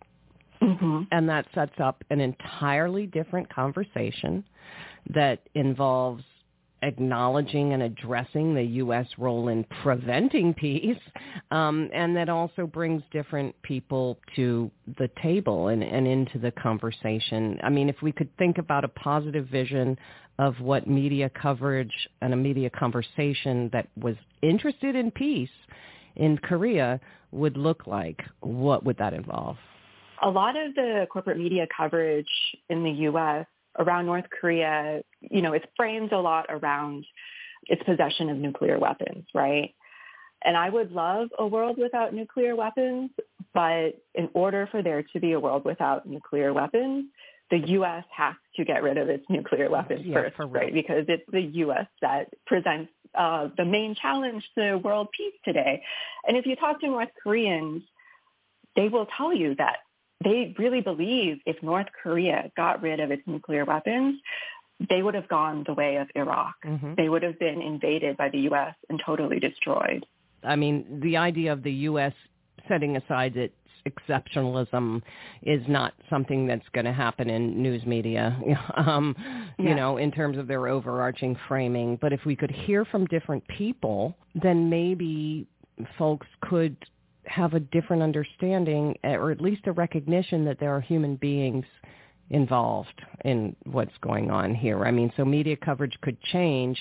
Mm-hmm. And that sets up an entirely different conversation that involves acknowledging and addressing the U S role in preventing peace, um, and that also brings different people to the table and, and into the conversation. I mean, if we could think about a positive vision of what media coverage and a media conversation that was interested in peace in Korea would look like, what would that involve? A lot of the corporate media coverage in the U S around North Korea, you know, it's framed a lot around its possession of nuclear weapons, right? And I would love a world without nuclear weapons, but in order for there to be a world without nuclear weapons, the U S has to get rid of its nuclear weapons yeah, first, right? Because it's the U S that presents uh, the main challenge to world peace today. And if you talk to North Koreans, they will tell you that they really believe if North Korea got rid of its nuclear weapons, they would have gone the way of Iraq. Mm-hmm. They would have been invaded by the U S and totally destroyed. I mean, the idea of the U S setting aside its exceptionalism is not something that's going to happen in news media, um, yeah. you know, in terms of their overarching framing. But if we could hear from different people, then maybe folks could have a different understanding, or at least a recognition that there are human beings involved in what's going on here. I mean, so media coverage could change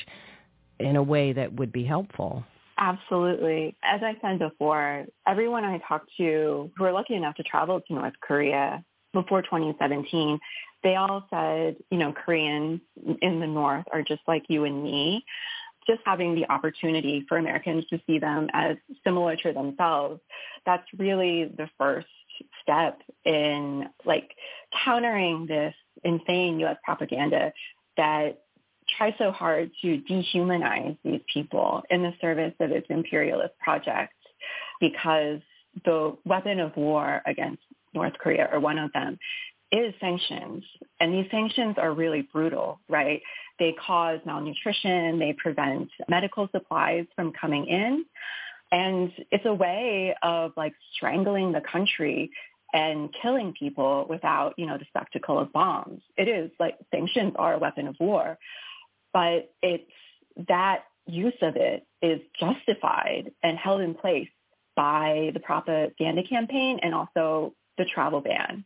in a way that would be helpful. Absolutely. As I said before, everyone I talked to who were lucky enough to travel to North Korea before twenty seventeen, they all said, you know, Koreans in the North are just like you and me. Just having the opportunity for Americans to see them as similar to themselves, that's really the first step in like countering this insane U S propaganda that tries so hard to dehumanize these people in the service of its imperialist project, because the weapon of war against North Korea, or one of them, is sanctions. And these sanctions are really brutal, right? They cause malnutrition. They prevent medical supplies from coming in. And it's a way of like strangling the country and killing people without, you know, the spectacle of bombs. It is like sanctions are a weapon of war, but it's that use of it is justified and held in place by the propaganda campaign and also the travel ban.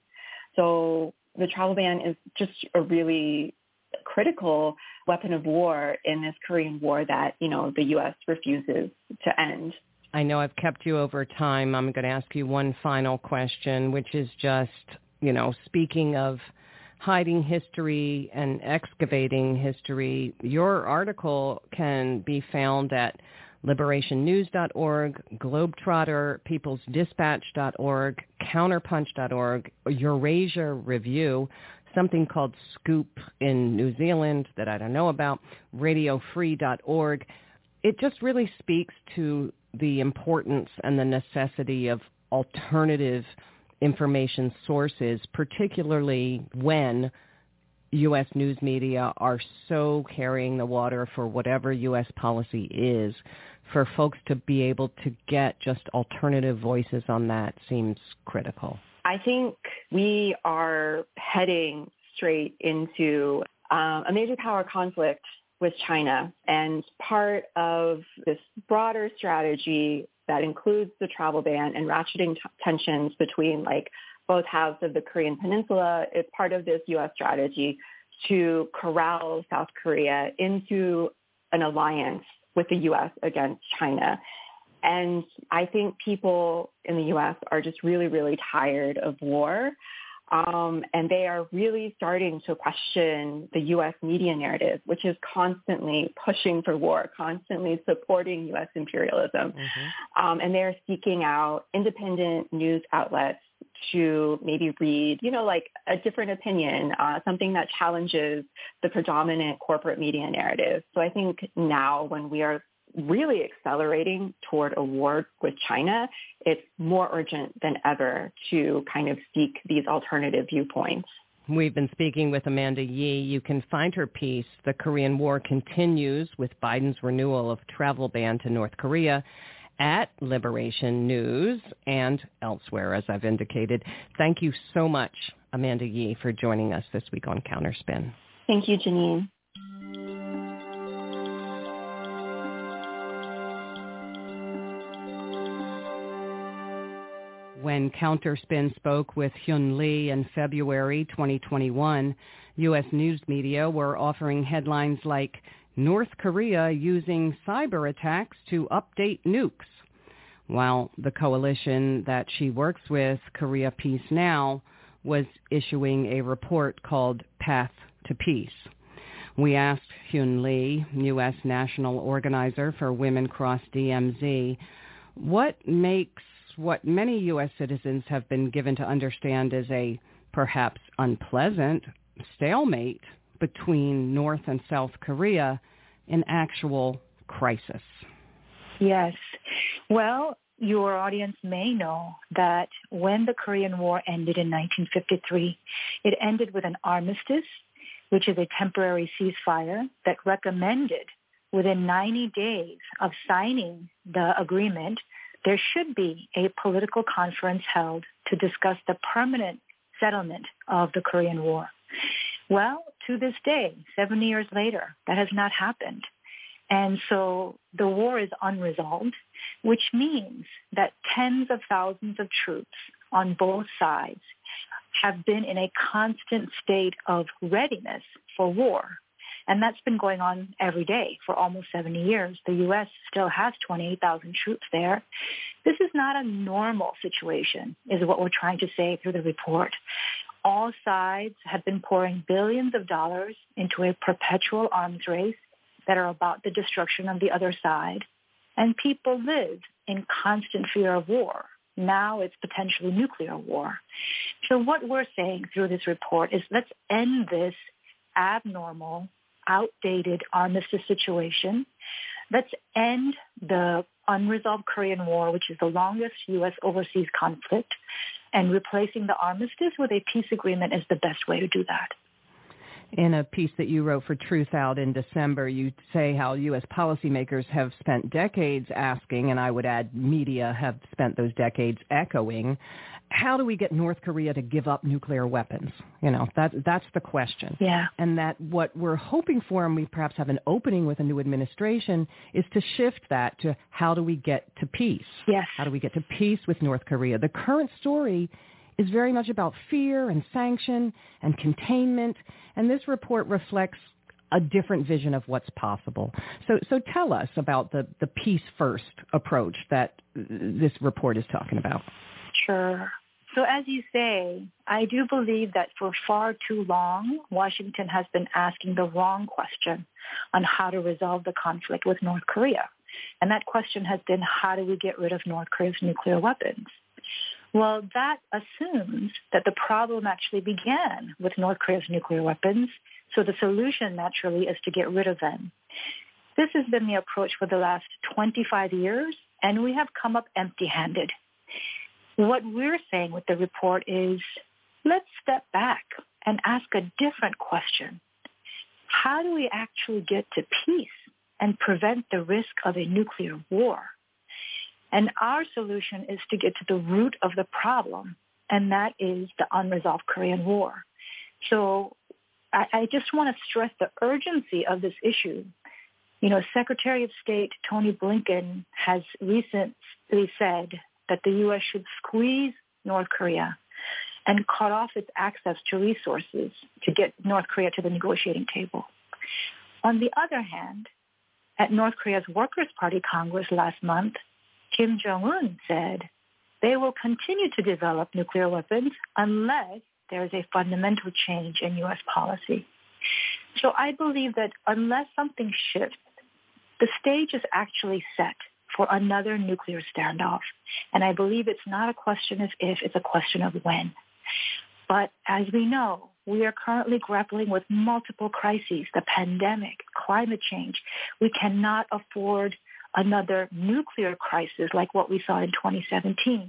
So the travel ban is just a really critical weapon of war in this Korean War that, you know, the U S refuses to end. I know I've kept you over time. I'm going to ask you one final question, which is just, you know, speaking of hiding history and excavating history, your article can be found at liberation news dot org, Globetrotter, peoples dispatch dot org, counterpunch dot org, Eurasia Review, something called Scoop in New Zealand that I don't know about, radio free dot org. It just really speaks to the importance and the necessity of alternative information sources, particularly when U S news media are so carrying the water for whatever U S policy is. For folks to be able to get just alternative voices on that seems critical. I think we are heading straight into um, a major power conflict with China, and part of this broader strategy that includes the travel ban and ratcheting t- tensions between like both halves of the Korean Peninsula is part of this U S strategy to corral South Korea into an alliance with the U S against China. And I think people in the U S are just really, really tired of war. Um, and they are really starting to question the U S media narrative, which is constantly pushing for war, constantly supporting U S imperialism. Mm-hmm. Um, and they're seeking out independent news outlets to maybe read, you know, like a different opinion, uh, something that challenges the predominant corporate media narrative. So I think now when we are really accelerating toward a war with China, it's more urgent than ever to kind of seek these alternative viewpoints. We've been speaking with Amanda Yee. You can find her piece, The Korean War Continues, with Biden's renewal of travel ban to North Korea, at Liberation News and elsewhere, as I've indicated. Thank you so much, Amanda Yee, for joining us this week on Counterspin. Thank you, Janine. When Counterspin spoke with Hyun Lee in February twenty twenty-one, U S news media were offering headlines like, North Korea using cyber attacks to update nukes, while the coalition that she works with, Korea Peace Now, was issuing a report called Path to Peace. We asked Hyun Lee, U S national organizer for Women Cross D M Z, what makes what many U S citizens have been given to understand as a perhaps unpleasant stalemate between North and South Korea an actual crisis. Yes. Well, your audience may know that when the Korean War ended in nineteen fifty-three, it ended with an armistice, which is a temporary ceasefire that recommended within ninety days of signing the agreement, there should be a political conference held to discuss the permanent settlement of the Korean War. Well, to this day, seventy years later, that has not happened. And so the war is unresolved, which means that tens of thousands of troops on both sides have been in a constant state of readiness for war. And that's been going on every day for almost seventy years. The U S still has twenty-eight thousand troops there. This is not a normal situation, is what we're trying to say through the report. All sides have been pouring billions of dollars into a perpetual arms race that are about the destruction of the other side. And people live in constant fear of war. Now it's potentially nuclear war. So what we're saying through this report is let's end this abnormal, outdated armistice situation. let's end the unresolved Korean War, which is the longest U S overseas conflict, and replacing the armistice with a peace agreement is the best way to do that. In a piece that you wrote for Truth Out in December, you say how U S policymakers have spent decades asking, and I would add media have spent those decades echoing, how do we get North Korea to give up nuclear weapons? You know, that, that's the question. Yeah. And that what we're hoping for, and we perhaps have an opening with a new administration, is to shift that to how do we get to peace? Yes. How do we get to peace with North Korea? The current story is very much about fear and sanction and containment, and this report reflects a different vision of what's possible. So so tell us about the, the peace-first approach that this report is talking about. Sure. So as you say, I do believe that for far too long, Washington has been asking the wrong question on how to resolve the conflict with North Korea. And that question has been, how do we get rid of North Korea's nuclear weapons? Well, that assumes that the problem actually began with North Korea's nuclear weapons, so the solution naturally is to get rid of them. This has been the approach for the last twenty-five years, and we have come up empty-handed. What we're saying with the report is, let's step back and ask a different question. How do we actually get to peace and prevent the risk of a nuclear war? And our solution is to get to the root of the problem, and that is the unresolved Korean War. So I, I just want to stress the urgency of this issue. You know, Secretary of State Tony Blinken has recently said that the U S should squeeze North Korea and cut off its access to resources to get North Korea to the negotiating table. On the other hand, at North Korea's Workers' Party Congress last month, Kim Jong-un said they will continue to develop nuclear weapons unless there is a fundamental change in U S policy. So I believe that unless something shifts, the stage is actually set for another nuclear standoff. And I believe it's not a question of if, it's a question of when. But as we know, we are currently grappling with multiple crises, the pandemic, climate change. We cannot afford another nuclear crisis like what we saw in twenty seventeen.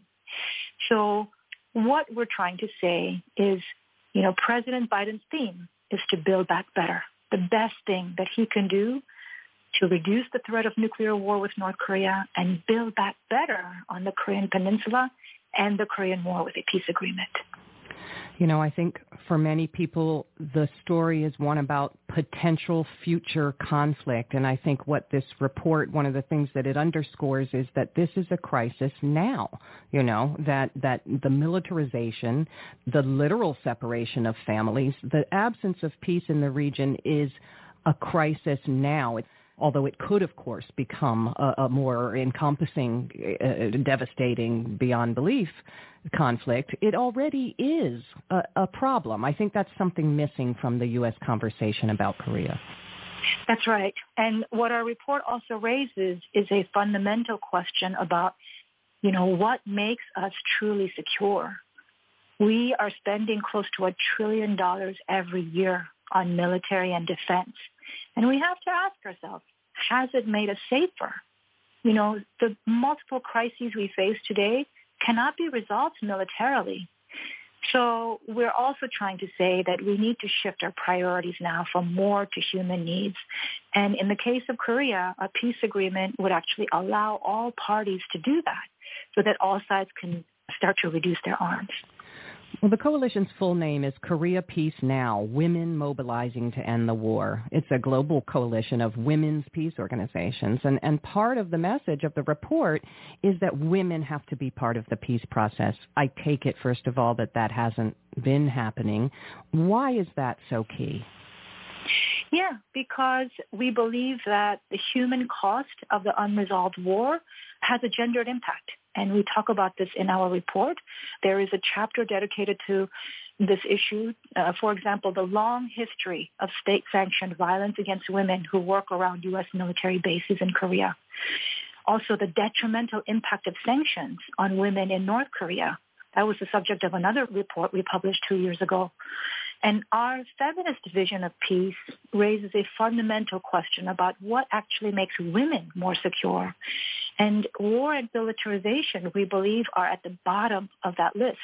So what we're trying to say is, you know, President Biden's theme is to build back better. The best thing that he can do to reduce the threat of nuclear war with North Korea and build back better on the Korean Peninsula and the Korean War with a peace agreement. You know, I think for many people, the story is one about potential future conflict. And I think what this report, one of the things that it underscores is that this is a crisis now, you know, that, that the militarization, the literal separation of families, the absence of peace in the region is a crisis now. It's, although it could, of course, become a, a more encompassing, uh, devastating, beyond belief conflict, it already is a, a problem. I think that's something missing from the U S conversation about Korea. That's right. And what our report also raises is a fundamental question about, you know, what makes us truly secure. We are spending close to a trillion dollars every year on military and defense. And we have to ask ourselves, has it made us safer? You know, the multiple crises we face today cannot be resolved militarily. So we're also trying to say that we need to shift our priorities now from war to human needs. And in the case of Korea, a peace agreement would actually allow all parties to do that so that all sides can start to reduce their arms. Well, the coalition's full name is Korea Peace Now, Women Mobilizing to End the War. It's a global coalition of women's peace organizations, and, and part of the message of the report is that women have to be part of the peace process. I take it, first of all, that that hasn't been happening. Why is that so key? Yeah, because we believe that the human cost of the unresolved war has a gendered impact. And we talk about this in our report. There is a chapter dedicated to this issue. Uh, for example, the long history of state-sanctioned violence against women who work around U S military bases in Korea. Also, the detrimental impact of sanctions on women in North Korea. That was the subject of another report we published two years ago. And our feminist vision of peace raises a fundamental question about what actually makes women more secure. And war and militarization, we believe, are at the bottom of that list.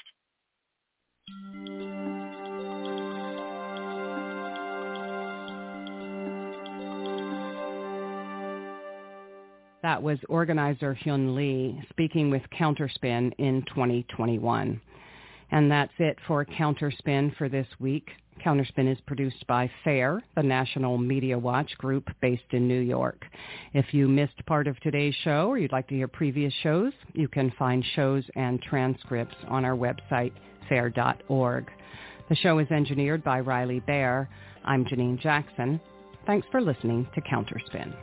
That was organizer Hyun Lee speaking with Counterspin in twenty twenty-one. And that's it for Counterspin for this week. Counterspin is produced by FAIR, the National Media Watch group based in New York. If you missed part of today's show or you'd like to hear previous shows, you can find shows and transcripts on our website, fair dot org. The show is engineered by Riley Bear. I'm Janine Jackson. Thanks for listening to Counterspin.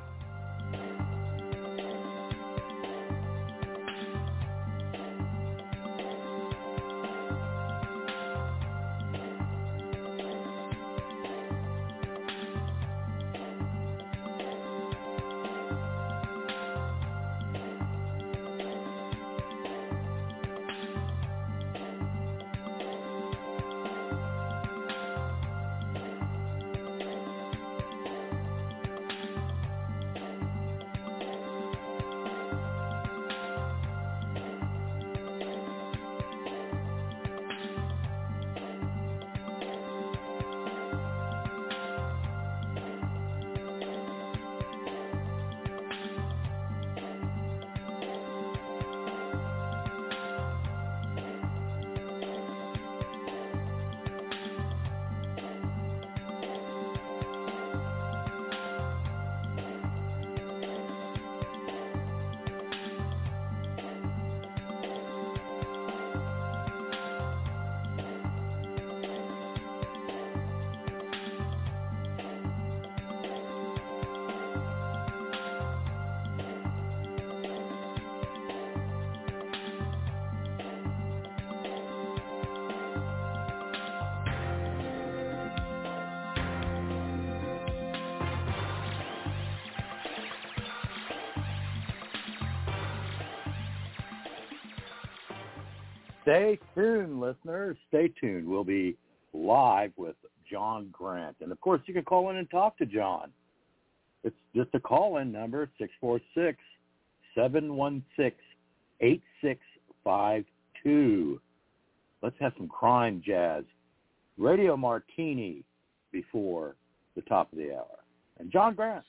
Stay tuned, listeners. Stay tuned. We'll be live with John Grant. And, of course, you can call in and talk to John. It's just a call-in number, six four six, seven one six, eight six five two. Let's have some crime jazz. Radio Martini before the top of the hour. And John Grant.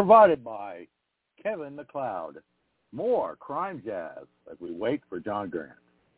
provided by Kevin MacLeod. More crime jazz as we wait for John Grant.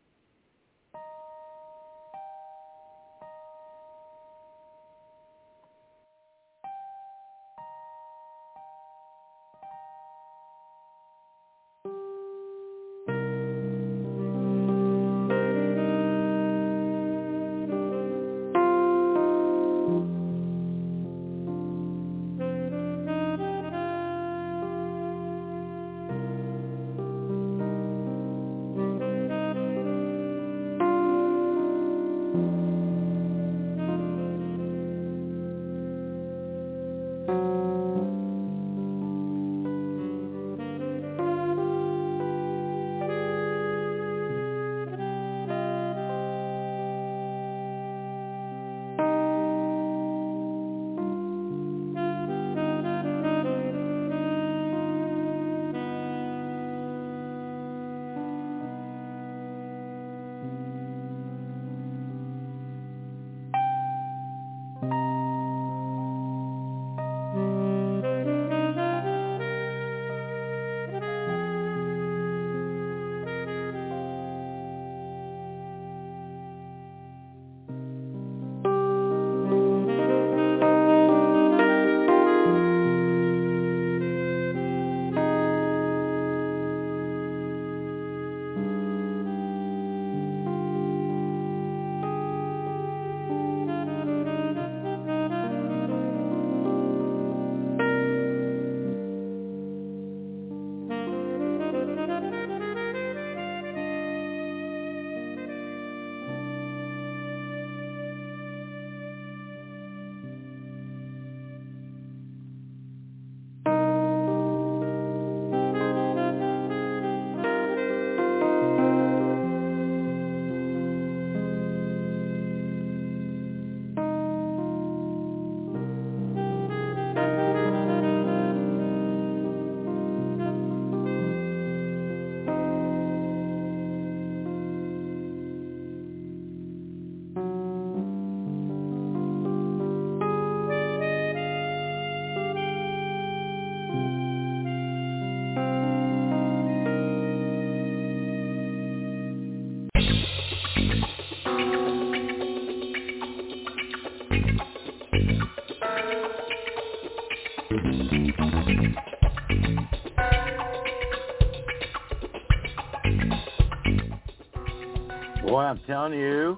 Boy, I'm telling you,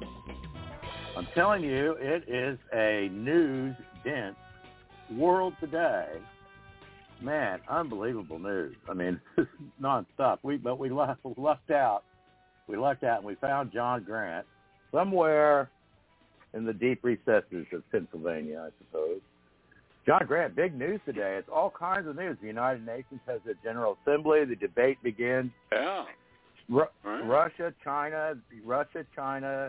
I'm telling you, it is a news-dense world today. Man, unbelievable news. I mean, nonstop. We but we lucked, lucked out. We lucked out, and we found John Grant somewhere in the deep recesses of Pennsylvania, I suppose. John Grant, big news today. It's all kinds of news. The United Nations has a General Assembly. The debate begins. Yeah. Ru- Right. Russia, China, Russia, China,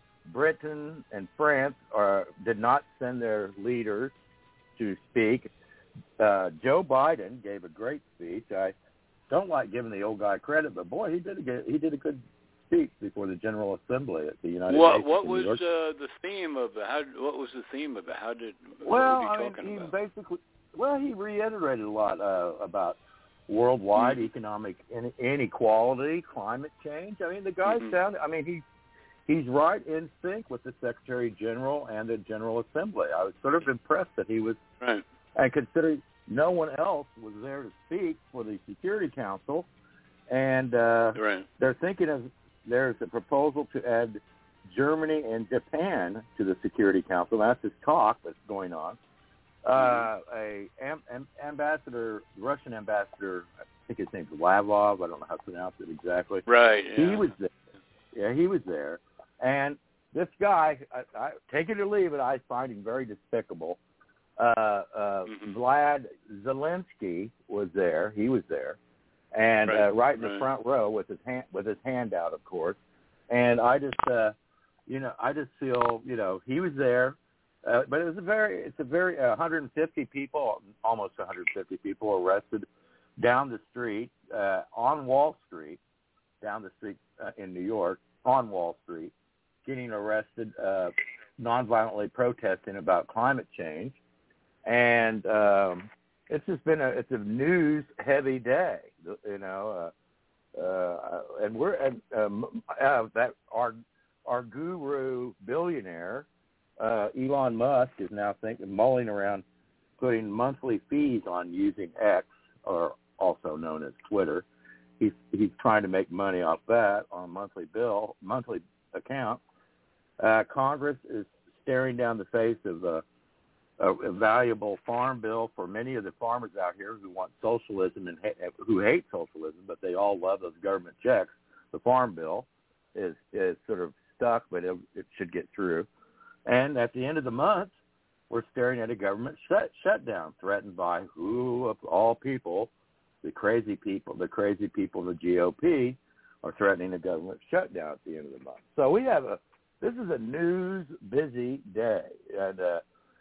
Britain, and France are, did not send their leaders to speak. Uh, Joe Biden gave a great speech. I don't like giving the old guy credit, but boy, he did a good, he did a good speech before the General Assembly at the United What Nations. what in was New York. uh, the theme of it? How what was the theme of it? How did Well, what were you I talking mean, he about? basically, well, he reiterated a lot uh, about worldwide Mhm. economic in- inequality, climate change. I mean, the guy Mhm. sounded. I mean, he he's right in sync with the Secretary General and the General Assembly. I was sort of impressed that he was, Right. and considering no one else was there to speak for the Security Council, and uh, Right. they're thinking of there's a proposal to add Germany and Japan to the Security Council. That's this talk that's going on. Uh, a am, am, ambassador, Russian ambassador, I think his name's Lavrov. I don't know how to pronounce it exactly. Right. He Yeah. was there. Yeah, he was there. And this guy, I, I, take it or leave it, I find him very despicable. Uh, uh, Mhm. Vlad Zelensky was there. He was there, and Right, uh, right in the right. front row with his hand with his hand out, of course. And I just, uh, you know, I just feel, you know, he was there. Uh, but it was a very, it's a very, uh, one hundred fifty people, almost one hundred fifty people arrested down the street, uh, on Wall Street, down the street uh, in New York, on Wall Street, getting arrested, uh, nonviolently protesting about climate change. And um, it's just been a it's a news heavy day, you know, uh, uh, and we're and um, uh, that our our guru billionaire uh, Elon Musk is now thinking mulling around putting monthly fees on using X, or also known as Twitter. He's he's trying to make money off that on a monthly bill, monthly account. Uh, Congress is staring down the face of a, a, a valuable farm bill for many of the farmers out here who want socialism and ha- who hate socialism, but they all love those government checks. The farm bill is is sort of stuck, but it, it should get through. And at the end of the month, we're staring at a government shut, shutdown threatened by who of all people, the crazy people, the crazy people of the G O P are threatening a government shutdown at the end of the month. So we have a, this is a news busy day. And uh,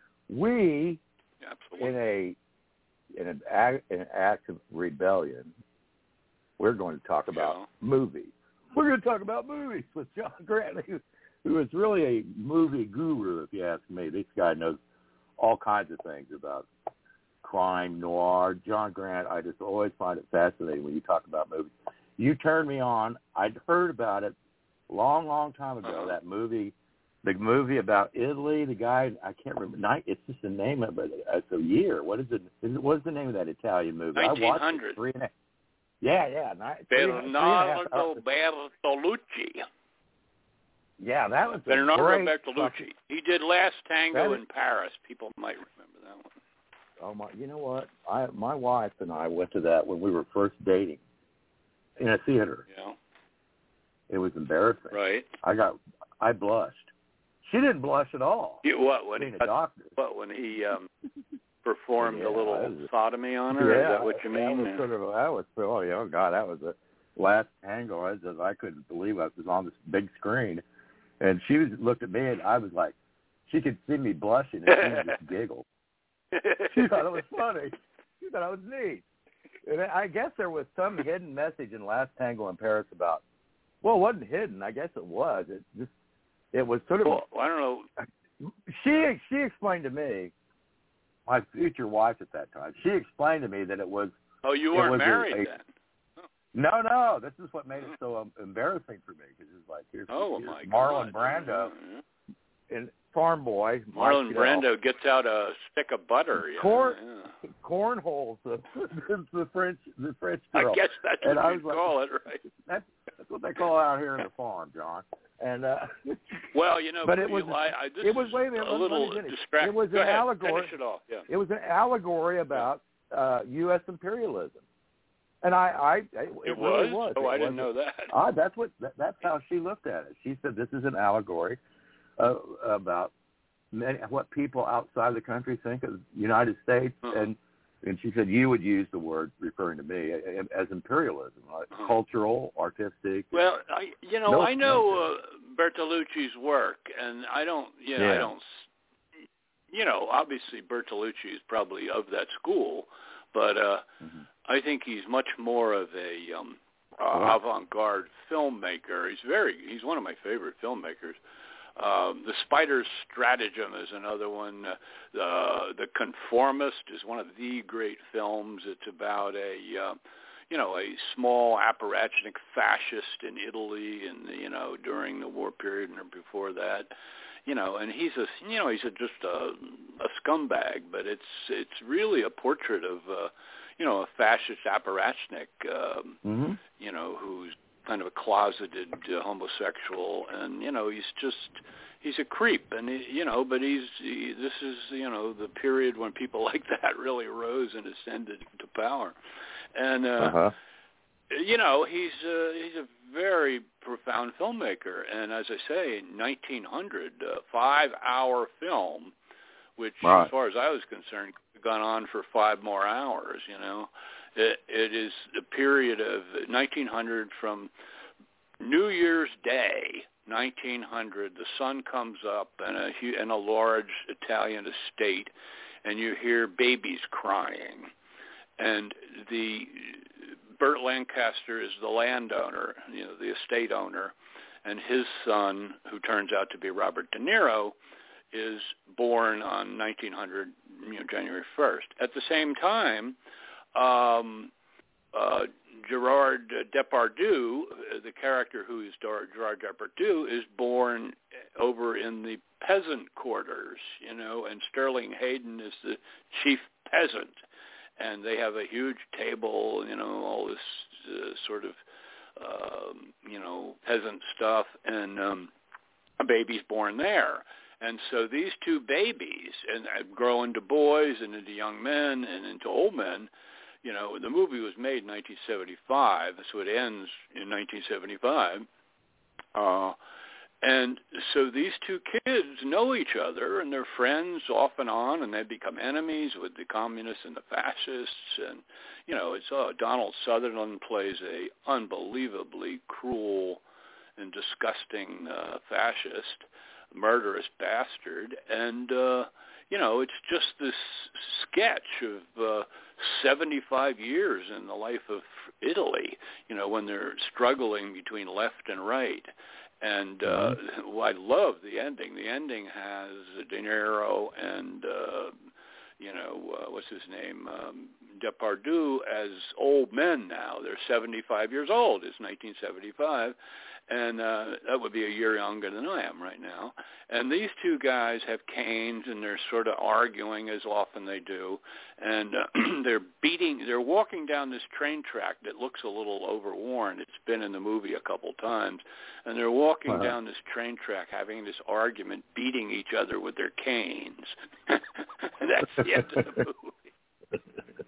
we, Absolutely. in a, in an, act, in an act of rebellion, we're going to talk about yeah. movies. We're going to talk about movies with John Grant, who, who is really a movie guru, if you ask me. This guy knows all kinds of things about crime, noir. John Grant, I just always find it fascinating when you talk about movies. You turned me on. I'd heard about it a long, long time ago, uh-huh. that movie, the movie about Italy, the guy, I can't remember, night. it's just the name of it. It's a year. What is it? What's the name of that Italian movie? nineteen hundred. I watched it three and a half. Yeah, yeah. Nine, Bernardo Bertolucci. Yeah, that was a Bernardo great Bertolucci. fucking, He did Last Tango is, in Paris. People might remember that one. Oh my! You know what? I my wife and I went to that when we were first dating in a theater. Yeah. It was embarrassing. Right. I got. I blushed. She didn't blush at all. You, what when Being he? a doctor. What when he um, performed yeah, a little was, sodomy on her? Yeah, Is that what you mean? That was sort of. That was. Oh yeah. Oh God, that was a Last Tango. I, just, I couldn't believe I was on this big screen, and she was looked at me, and I was like, she could see me blushing, and she just giggled. She thought it was funny. She thought it was neat. And I guess there was some hidden message in Last Tango in Paris about. Well, it wasn't hidden. I guess it was. It just. It was sort of. Well, I don't know. She she explained to me, my future wife at that time. She explained to me that it was. Oh, you weren't married a, a, then. No, no. This is what made it so um, embarrassing for me because it's like here's, oh, here's my Marlon God. Brando Yeah. and Farm Boy. Marlon Mike, Brando know, gets out a stick of butter. Yeah, corn, yeah. cornholes. The, the French, the French girl. I guess that's and what I you was call like, it, right? That's that's what they call it out here in the farm, John. And uh, well, you know, but it was I, I, this it was is wait a minute, a little distracting. It was Go an ahead, allegory. finish it off. Yeah. It was an allegory about uh, U S imperialism, and I, I, I it, it really was. was. Oh, it I didn't was. know that. Ah, that's what. That, that's how she looked at it. She said this is an allegory uh, about many, what people outside the country think of the United States, uh-huh. and and she said you would use the word referring to me as imperialism, like uh-huh. cultural, artistic. Well, I, you know, no, I know uh, Bertolucci's work, and I don't, you know, yeah. I don't, you know, obviously Bertolucci is probably of that school, but uh, mm-hmm. I think he's much more of a um, uh, yeah. avant-garde filmmaker. He's very, he's one of my favorite filmmakers. Um, the Spider's Stratagem is another one. Uh, the The Conformist is one of the great films. It's about a, uh, you know, a small apparatchik fascist in Italy, and you know, during the war period and before that. You know, and he's a, you know, he's a, just a, a scumbag, but it's it's really a portrait of, uh, you know, a fascist apparatchik, um, mm-hmm. you know, who's kind of a closeted uh, homosexual, and you know he's just he's a creep, and he, you know, but he's he, this is you know the period when people like that really rose and ascended to power, and uh, uh-huh. you know he's uh, he's a very profound filmmaker, and as I say, nineteen hundred, uh, five-hour film, which right. as far as I was concerned, could have gone on for five more hours, you know. It, it is the period of nineteen hundred from New Year's Day, nineteen hundred. The sun comes up in a, in a large Italian estate, and you hear babies crying. And the Burt Lancaster is the landowner, you know, the estate owner, and his son, who turns out to be Robert De Niro, is born on nineteen hundred you know, January first. At the same time, um, uh, Gerard Depardieu, the character who is Gerard Depardieu, is born over in the peasant quarters, you know, and Sterling Hayden is the chief peasant. And they have a huge table, you know, all this uh, sort of, um, you know, peasant stuff, and um, a baby's born there. And so these two babies and uh, grow into boys and into young men and into old men. You know, the movie was made in nineteen seventy-five, so it ends in nineteen seventy-five. Uh, and so these two kids know each other, and they're friends off and on, and they become enemies with the communists and the fascists. And, you know, it's uh, Donald Sutherland plays a unbelievably cruel and disgusting uh, fascist, murderous bastard. And, uh, you know, it's just this sketch of uh, seventy-five years in the life of Italy, you know, when they're struggling between left and right. And uh, well, I love the ending. The ending has De Niro and, uh, you know, uh, what's his name, um, Depardieu as old men now. They're seventy-five years old. It's nineteen seventy-five. And uh, that would be a year younger than I am right now. And these two guys have canes, and they're sort of arguing as often they do. And uh, they're beating, they're walking down this train track that looks a little overworn. It's been in the movie a couple times. And they're walking uh-huh. down this train track, having this argument, beating each other with their canes. That's the end of the movie.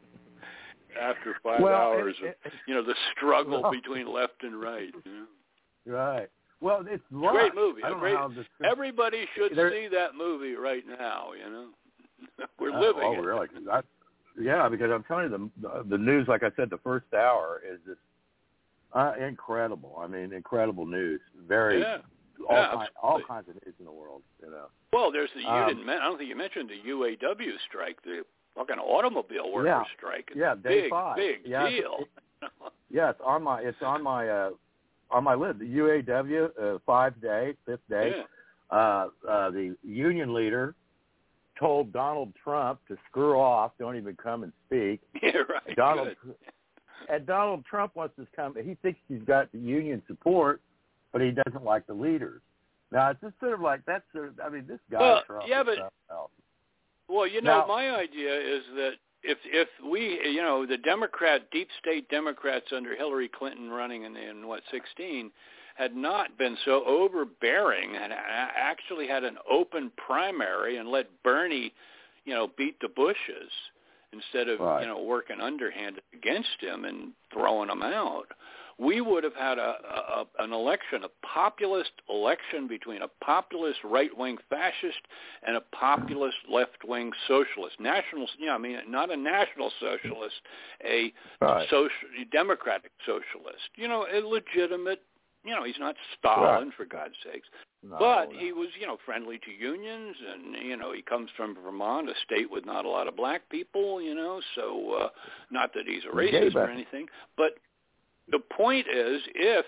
After five well, hours it, of, it, you know, the struggle well, between left and right, you know? Right. Well, it's luck. Great movie. I don't great, know how this, everybody should there, see that movie right now. You know, we're uh, living oh, it. really? I, yeah, because I'm telling you, the the news, like I said, the first hour is just uh, incredible. I mean, incredible news. Very yeah. all, yeah, kind, all kinds of news in the world. You know. Well, there's the. You um, didn't. I don't think you mentioned the U A W strike, the fucking automobile workers yeah, strike. Yeah, day big, five. Big yeah, deal. It, yeah, it's on my. It's on my. Uh, On my list, the U A W, uh, five day, fifth day, yeah. uh, uh, the union leader told Donald Trump to screw off, don't even come and speak. Yeah, right. Donald, Good. And Donald Trump wants to come. He thinks he's got the union support, but he doesn't like the leaders. Now it's just sort of like that's. Sort of, I mean, this guy well, Trump. Yeah, but else. well, you know, now, my idea is that. If if we, you know, the Democrat, deep state Democrats under Hillary Clinton running in, in what, sixteen, had not been so overbearing and actually had an open primary and let Bernie, you know, beat the Bushes instead of, right. you know, working underhanded against him and throwing him out, we would have had a, a an election, a populist election between a populist right-wing fascist and a populist left-wing socialist. National, you know, I mean, not a national socialist, a right. social, democratic socialist. You know, a legitimate, you know, he's not Stalin, right. for God's sakes. No, but no. he was, you know, friendly to unions, and, you know, he comes from Vermont, a state with not a lot of black people, you know, so uh, not that he's a racist or anything, but the point is, if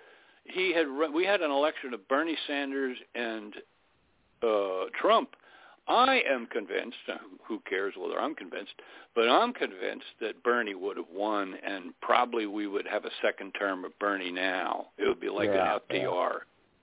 he had, we had an election of Bernie Sanders and uh, Trump, I am convinced, who cares whether I'm convinced, but I'm convinced that Bernie would have won, and probably we would have a second term of Bernie now. It would be like yeah, an F D R. Yeah.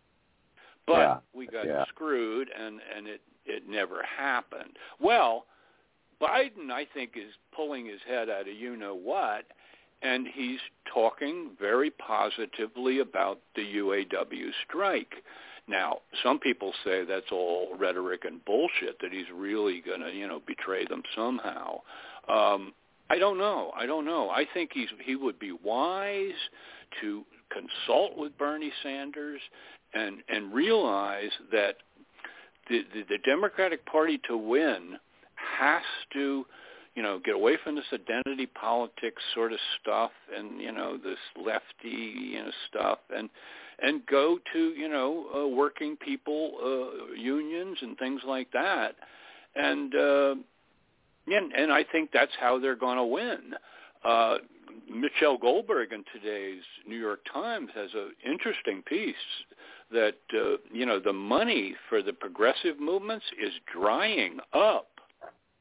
But yeah, we got yeah. screwed, and, and it, it never happened. Well, Biden, I think, is pulling his head out of you-know-what, and he's talking very positively about the U A W strike. Now, some people say that's all rhetoric and bullshit, that he's really going to, you know, betray them somehow. Um, I don't know. I don't know. I think he's he would be wise to consult with Bernie Sanders and and realize that the, the, the Democratic Party to win has to, you know, get away from this identity politics sort of stuff and, you know, this lefty, you know, stuff and and go to, you know, uh, working people uh, unions and things like that. And, uh, and, and I think that's how they're going to win. Uh, Michelle Goldberg in today's New York Times has an interesting piece that, uh, you know, the money for the progressive movements is drying up.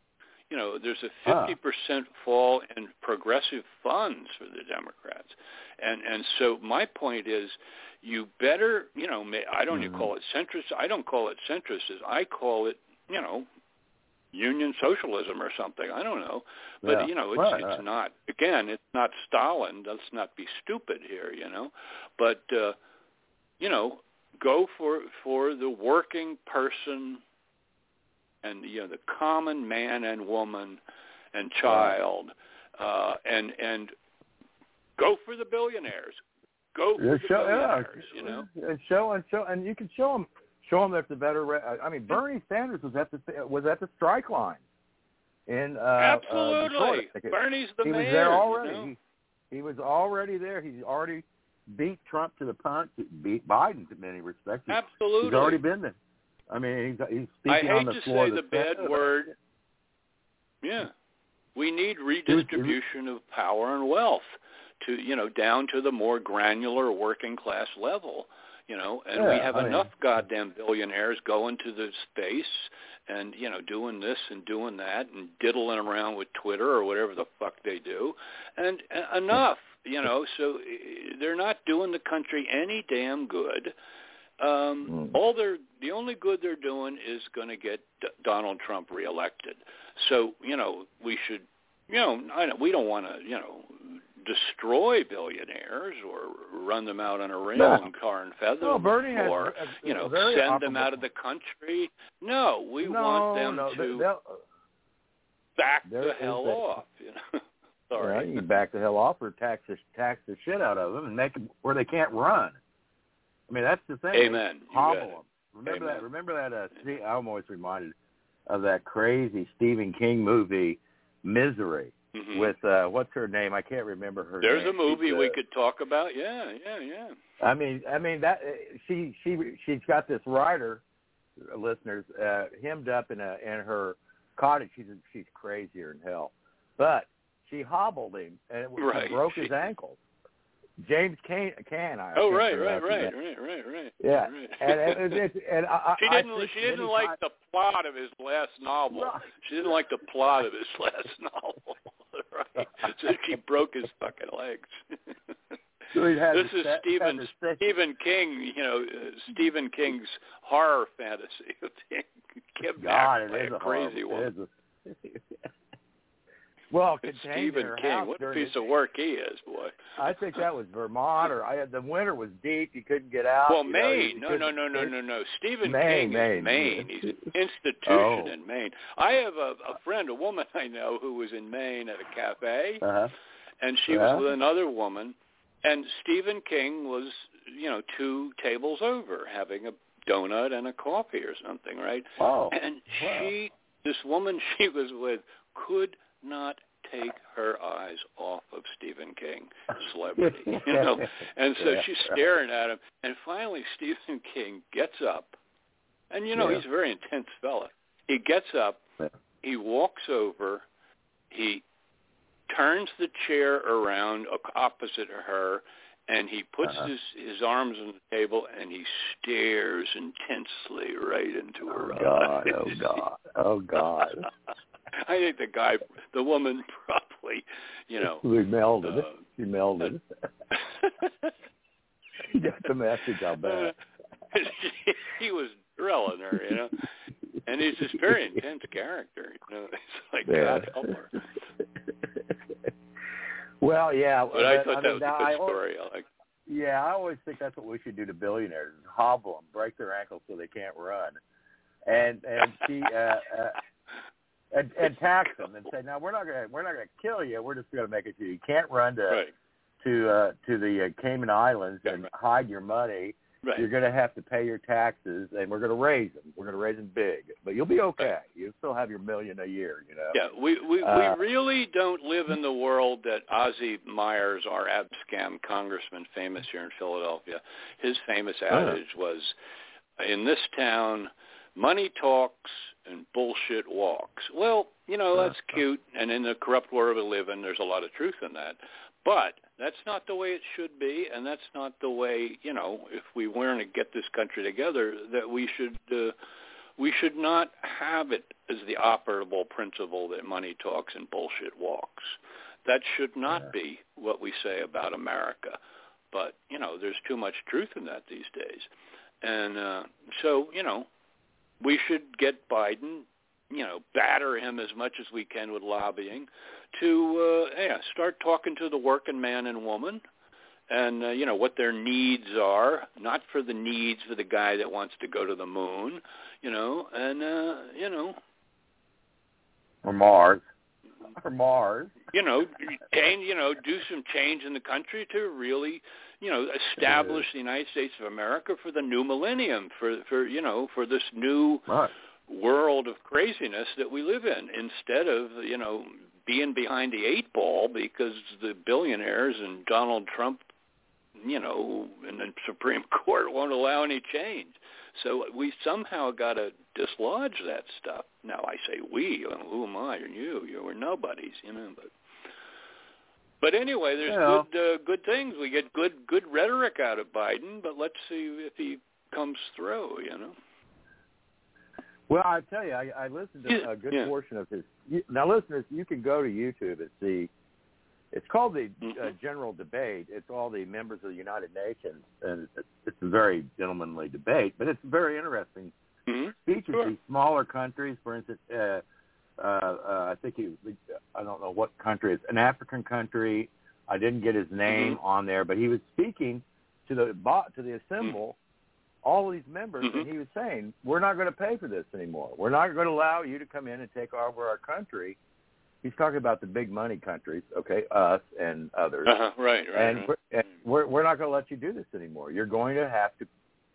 you know, there's a fifty percent fall in progressive funds for the Democrats. And and so my point is, you better, you know, I don't mm-hmm. call it centrist. I don't call it centrist. I call it, you know, union socialism or something. I don't know. But, yeah. you know, it's, right, it's right. not, again, it's not Stalin. Let's not be stupid here, you know. But, uh, you know, go for for the working person and, you know, the common man and woman and child, uh, and and go for the billionaires. Go for yeah, the show, billionaires, yeah. you know. And show and show, and you can show them. Show them that's a better. Re- I mean, Bernie Sanders was at the was at the strike line in uh, absolutely. Uh, Bernie's the he man. He was there already. You know? he, he was already there. He's already beat Trump to the punch. Beat Biden in many respects. He, absolutely. He's already been there. I mean, he's, he's speaking I hate on the to floor say of the, the bad Senate. word. Yeah, we need redistribution of power and wealth to you know down to the more granular working class level. You know, and yeah, we have I enough mean, goddamn billionaires going to the space and, you know, doing this and doing that and diddling around with Twitter or whatever the fuck they do. And uh, enough, you know, so they're not doing the country any damn good. Um, mm. All they're, the only good they're doing is going to get D- Donald Trump reelected. So, you know, we should, you know, I don't, we don't want to, you know, destroy billionaires or run them out on a rail no. and tar and feather no, Bernie them or, has, has, you know, very send them operable. out of the country. No, we no, want them no, to they'll, back there the hell that, off, you know. Sorry. Yeah, you can back the hell off or tax the, tax the shit out of them and make them where they can't run. I mean, that's the thing. Amen. Hobble them. Remember Amen. that? Remember that? Uh, see, I'm always reminded of that crazy Stephen King movie, Misery. Mm-hmm. With uh, what's her name? I can't remember her There's name. a movie She's, uh, we could talk about. Yeah, yeah, yeah. I mean, I mean that she she she's got this writer, listeners, uh, hemmed up in a in her cottage. She's she's crazier than hell, but she hobbled him and it right. broke his ankle. James Can, Can I? Oh, can't right, right, pronounce right, his name. right, right, right. Yeah, right. and and, and, and I, she I didn't. think She didn't many like times, the plot of his last novel. Right. She didn't like the plot of his last novel. Right. So she broke his fucking legs. So he had this to is set, Stephen had to Stephen King. You know, uh, Stephen King's horror fantasy of being kidnapped God, by it is a a crazy horrible, woman. It is a, well, It's contained in Stephen her King. house What a during piece the- of work he is, boy. I think that was Vermont, or I had the winter was deep. You couldn't get out. Well, you know, Maine. you No, couldn't- no, no, no, no, no. Stephen Maine, King Maine. is Maine. He's an institution Oh. in Maine. I have a, a friend, a woman I know, who was in Maine at a cafe, Uh-huh. and she Yeah. was with another woman, and Stephen King was, you know, two tables over having a donut and a coffee or something, right? Oh. And wow. she, this woman she was with, could not take her eyes off of Stephen King, celebrity, you know. And so Yeah, she's right. staring at him, and finally Stephen King gets up, and you know Yeah. he's a very intense fella. He gets up, Yeah. he walks over, he turns the chair around opposite her, and he puts Uh-huh. his, his arms on the table, and he stares intensely right into her Oh God! eyes. Oh God! Oh God! I think the guy, the woman probably, you know. We melded. Uh, she melded. You got the message, I'll bet. she, he was drilling her, you know. And he's this very intense character, you know. It's like, Yeah. God help her. Well, yeah. But, I thought I that mean, was now a good I, story. I like. Yeah, I always think that's what we should do to billionaires: is hobble them, break their ankles so they can't run, and and she uh, uh, and, and tax them and say, no, we're not gonna we're not gonna kill you. We're just gonna make it so you can't run to Right. to uh, to the uh, Cayman Islands and right. hide your money. Right. You're going to have to pay your taxes, and we're going to raise them. We're going to raise them big, but you'll be okay. Right. You'll still have your million a year, you know. Yeah, we we, uh, we really don't live in the world that Ozzie Myers, our Abscam congressman, famous here in Philadelphia, his famous adage uh. was, in this town, money talks and bullshit walks. Well, you know, that's uh. cute, and in the corrupt world we live in, there's a lot of truth in that. But that's not the way it should be, and that's not the way, you know, if we want to get this country together, that we should uh, we should not have it as the operable principle that money talks and bullshit walks. That should not yeah. be what we say about America. But, you know, there's too much truth in that these days. And uh, so, you know, we should get Biden, you know, batter him as much as we can with lobbying to, uh, yeah, start talking to the working man and woman and, uh, you know, what their needs are, not for the needs for the guy that wants to go to the moon, you know, and, uh, you know. Or Mars. Or Mars. You know, change, you know, do some change in the country to really, you know, establish the United States of America for the new millennium, for, for you know, for this new right. world of craziness that we live in, instead of, you know, being behind the eight ball because the billionaires and Donald Trump, you know, and the Supreme Court won't allow any change. So we somehow got to dislodge that stuff. Now I say we, who am I and you? You were nobodies, you know. But but anyway, there's yeah. good uh, good things. We get good good rhetoric out of Biden, but let's see if he comes through, you know. Well, I tell you, I, I listened to a good yeah. portion of his. Now, listeners, you can go to YouTube and see. It's called the uh, General Debate. It's all the members of the United Nations, and it's, it's a very gentlemanly debate, but it's very interesting. Mm-hmm. Speeches sure. these smaller countries, for instance, uh, uh, uh, I think he, I don't know what country it's an African country. I didn't get his name mm-hmm. on there, but he was speaking to the to the assemble, mm-hmm. all these members, mm-hmm. and he was saying, "We're not going to pay for this anymore. We're not going to allow you to come in and take over our country." He's talking about the big money countries, okay, us and others. Uh-huh, right, right. And, right. We're, and we're, we're not going to let you do this anymore. You're going to have to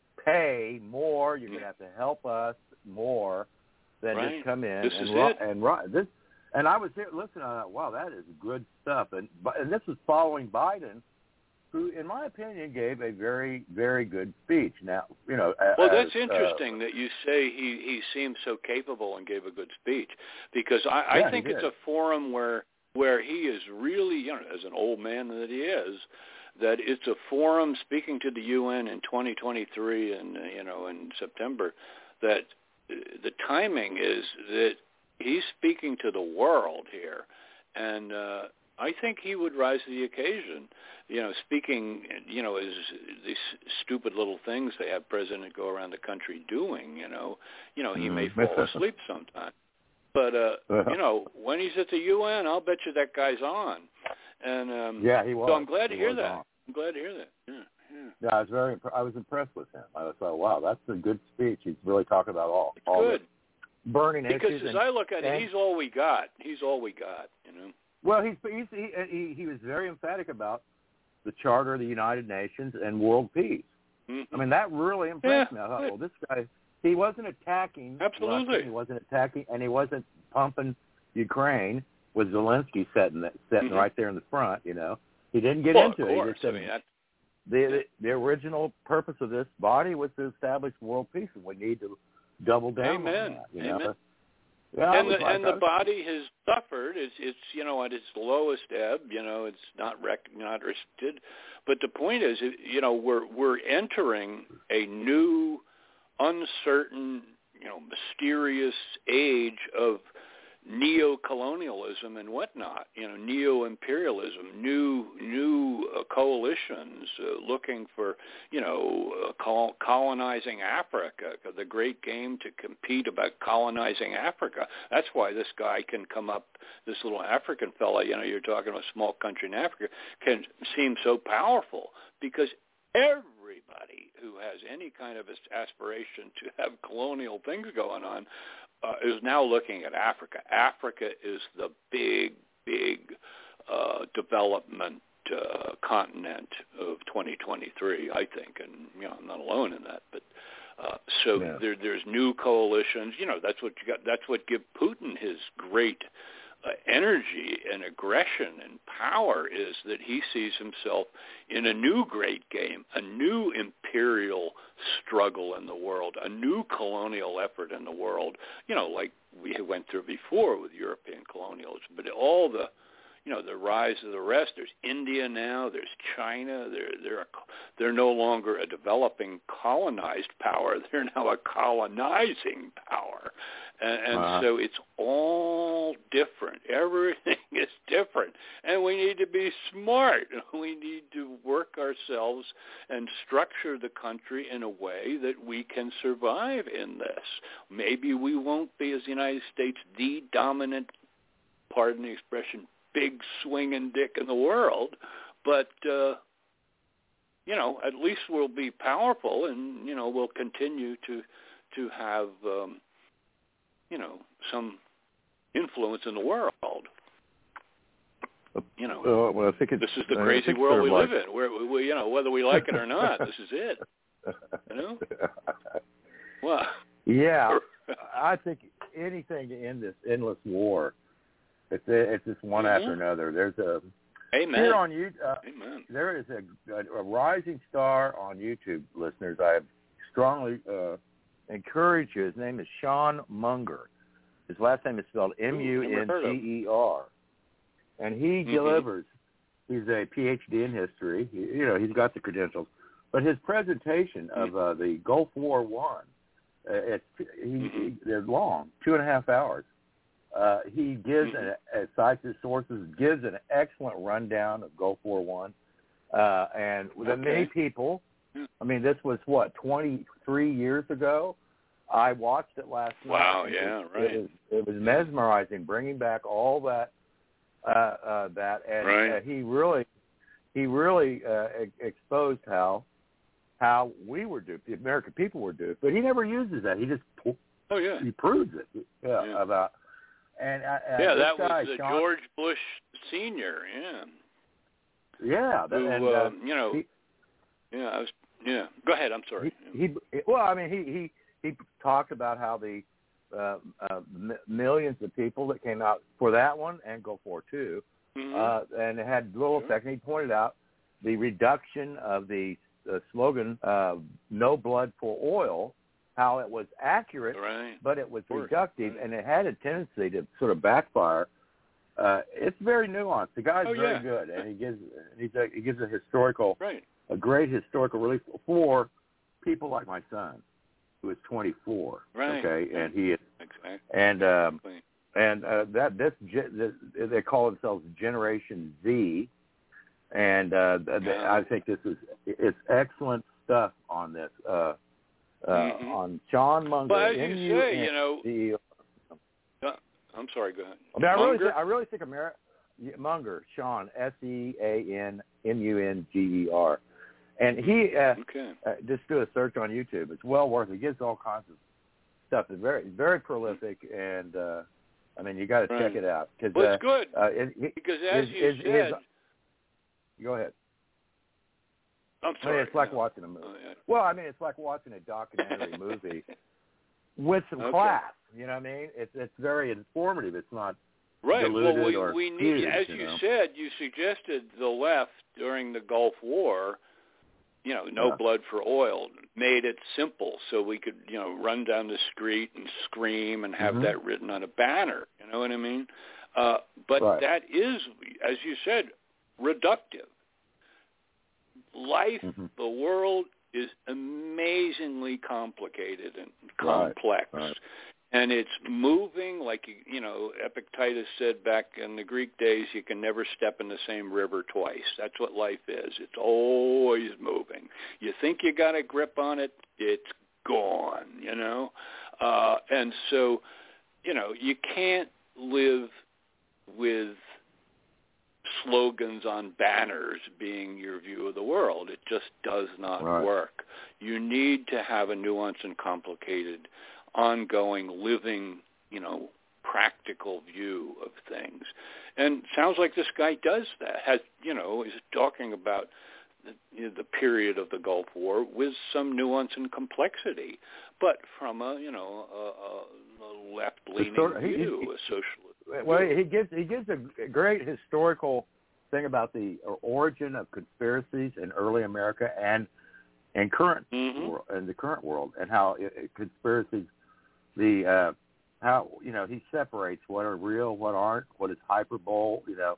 pay more. You're going to have to help us more than right. just come in this and is ro- it. and ro- this. And I was here listening. I thought, wow, that is good stuff. And and this was following Biden, who, in my opinion, gave a very, very good speech. Now, you know. Well, as, that's interesting uh, that you say he, he seemed so capable and gave a good speech, because I, yeah, I think it's a forum where where he is really, you know, as an old man that he is, that it's a forum speaking to the U N in twenty twenty-three and, uh, you know, in September, that the timing is that he's speaking to the world here, and uh, I think he would rise to the occasion. You know, speaking, you know, is these stupid little things they have president go around the country doing. You know, you know, he mm, may fall asleep sometime, but uh, uh-huh. you know, when he's at the U N, I'll bet you that guy's on. And um, yeah, he was. So I'm glad to he hear that. On. I'm glad to hear that. Yeah, yeah. Yeah, I was very. I was impressed with him. I thought, wow, that's a good speech. He's really talking about all it's all good. the burning because issues. Because as and, I look at and, it, he's all we got. He's all we got. You know. Well, he's, he's he, he he was very emphatic about the Charter of the United Nations and world peace. Mm-hmm. I mean, that really impressed yeah, me. I thought, well, this guy, he wasn't attacking Absolutely. Russia, he wasn't attacking, and he wasn't pumping Ukraine with Zelensky sitting that, sitting mm-hmm. right there in the front. You know, he didn't get well, into of it. Course. He just said I mean, that, the, yeah. the the original purpose of this body was to establish world peace, and we need to double down Amen. on that. You Amen. know? Yeah, and the like, and the body has suffered. It's it's you know at its lowest ebb. You know it's not rec- not restricted. But the point is, you know, we're we're entering a new, uncertain, you know, mysterious age of neo-colonialism and whatnot. You know, neo-imperialism, new new uh, coalitions uh, looking for, you know, uh, col- colonizing Africa. The great game to compete about colonizing Africa. That's why this guy can come up. This little African fella, you know, you're talking about a small country in Africa, can seem so powerful because everybody who has any kind of aspiration to have colonial things going on uh, is now looking at Africa. Africa is the big, big uh, development uh, continent of twenty twenty-three, I think, and you know, I'm not alone in that. But uh, so yeah. there, there's new coalitions. You know, that's what you got. That's what give Putin his great Uh, energy and aggression and power, is that he sees himself in a new great game, a new imperial struggle in the world, a new colonial effort in the world, you know, like we went through before with European colonialism. But all the, you know, the rise of the rest. There's India now. There's China. They're they're a, they're no longer a developing colonized power. They're now a colonizing power, and, and uh-huh. so it's all different. Everything is different, and we need to be smart. We need to work ourselves and structure the country in a way that we can survive in this. Maybe we won't be, as the United States, the dominant, pardon the expression, big swinging dick in the world, but uh, you know, at least we'll be powerful, and you know, we'll continue to to have um, you know, some influence in the world. You know, uh, well, I think it's, this is the I crazy think world we like... live in. Where we, you know, whether we like it or not, this is it. You know. Well. Yeah, I think anything to end this endless war. It's it's just one mm-hmm. after another. There's a Amen. Here on you, uh, Amen. There is a, a, a rising star on YouTube, listeners. I strongly uh, encourage you. His name is Sean Munger. His last name is spelled M U N G E R, and he mm-hmm. delivers. He's a P H D in history. He, you know, he's got the credentials. But his presentation of uh, the Gulf War One, uh, it's he, mm-hmm. he, they're long, two and a half hours. Uh, he gives, mm-hmm. an, uh, cites his sources, gives an excellent rundown of Gulf War One, uh, and with okay. many people. I mean, this was what twenty-three years ago. I watched it last night. Wow! It Yeah, was, right. It was, it was mesmerizing, bringing back all that, uh, uh, that, and right. uh, he really, he really uh, e- exposed how, how we were duped, the American people were duped. But he never uses that. He just, oh yeah, he proves it. Yeah, yeah. about. And uh, yeah, that guy, was uh, Sean, George Bush Senior. Yeah. Yeah, Who, and uh, um, you know, he, yeah, I was. Yeah, go ahead. I'm sorry. He, he well, I mean, he he he talked about how the uh, uh, m- millions of people that came out for that one and Gulf War Two, mm-hmm. uh, and it had little sure. effect. And he pointed out the reduction of the uh, slogan uh, "No blood for oil." How it was accurate, right. but it was course, reductive, right. and it had a tendency to sort of backfire. Uh, it's very nuanced. The guy's oh, very yeah. good, and he gives he's a, he gives a historical, right. a great historical relief for people like my son, who is twenty-four. Right. Okay, and he is, exactly. and um, and uh, that this, this they call themselves Generation Z, and uh, yeah. I think this is it's excellent stuff on this. Uh, Uh, mm-hmm. on Sean Munger. But as you say, you know, the, uh, I'm sorry, go ahead. I mean, I Munger? really, think, I really think America, Munger, Sean, S E A N M U N G E R, and he uh, okay. uh, just do a search on YouTube. It's well worth it. He gives all kinds of stuff. It's very, very prolific, and uh, I mean, you got to right. check it out. Cause, well, uh, it's good uh, it, it, because, as his, you his, said, his, go ahead. I'm sorry. I mean, it's like no. watching a movie. Oh, yeah. Well, I mean, it's like watching a documentary movie with some okay. class. You know what I mean? It's it's very informative. It's not right. diluted well, we, or we need, huge, as you you know? said, you suggested the left during the Gulf War. You know, no yeah. blood for oil. Made it simple so we could, you know, run down the street and scream and have mm-hmm. that written on a banner. You know what I mean? Uh, but right. that is, as you said, reductive. Life, mm-hmm. the world is amazingly complicated and complex. Right. Right. And it's moving, like, you know, Epictetus said back in the Greek days, you can never step in the same river twice. That's what life is. It's always moving. You think you got a grip on it, it's gone, you know. Uh, and so, you know, you can't live with slogans on banners being your view of the world. It just does not right. work. You need to have a nuanced and complicated, ongoing, living, you know, practical view of things. And sounds like this guy does that. Has, you know, is talking about the, you know, the period of the Gulf War with some nuance and complexity, but from a, you know, a, a left-leaning Histor- view, he, he, a socialist. Well, he gives he gives a great historical thing about the origin of conspiracies in early America and and current mm-hmm. world, in the current world, and how it, it, conspiracies, the uh, how you know he separates what are real, what aren't, what is hyperbole, you know,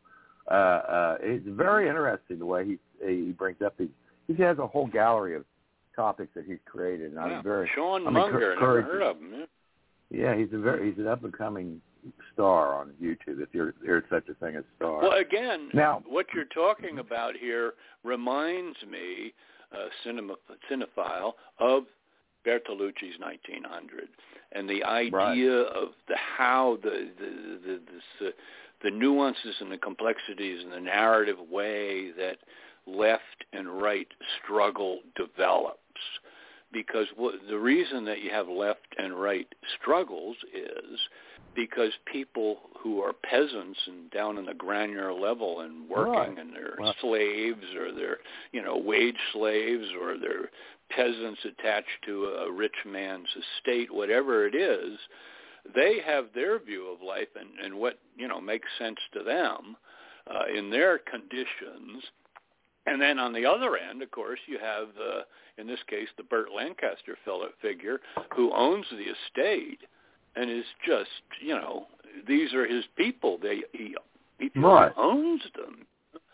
uh, uh, it's very interesting the way he he brings up these. He has a whole gallery of topics that he's created, and yeah. I'm very Sean I'm Munger. encour- Never heard of him. Yeah. Yeah, he's a very he's an up and coming star on YouTube. If you're there's such a thing as star. Well, again, now what you're talking about here reminds me, uh, cinema, cinephile, of Bertolucci's nineteen hundred, and the idea right. of the how the the the, this, uh, the nuances and the complexities and the narrative way that left and right struggle develops. Because what, the reason that you have left and right struggles is because people who are peasants and down in the granular level and working right. and they're right. slaves or they're, you know, wage slaves or they're peasants attached to a rich man's estate, whatever it is, they have their view of life and, and what, you know, makes sense to them uh, in their conditions. And then on the other end, of course, you have, uh, in this case, the Burt Lancaster fellow figure who owns the estate and is just, you know, these are his people. They he he right. owns them.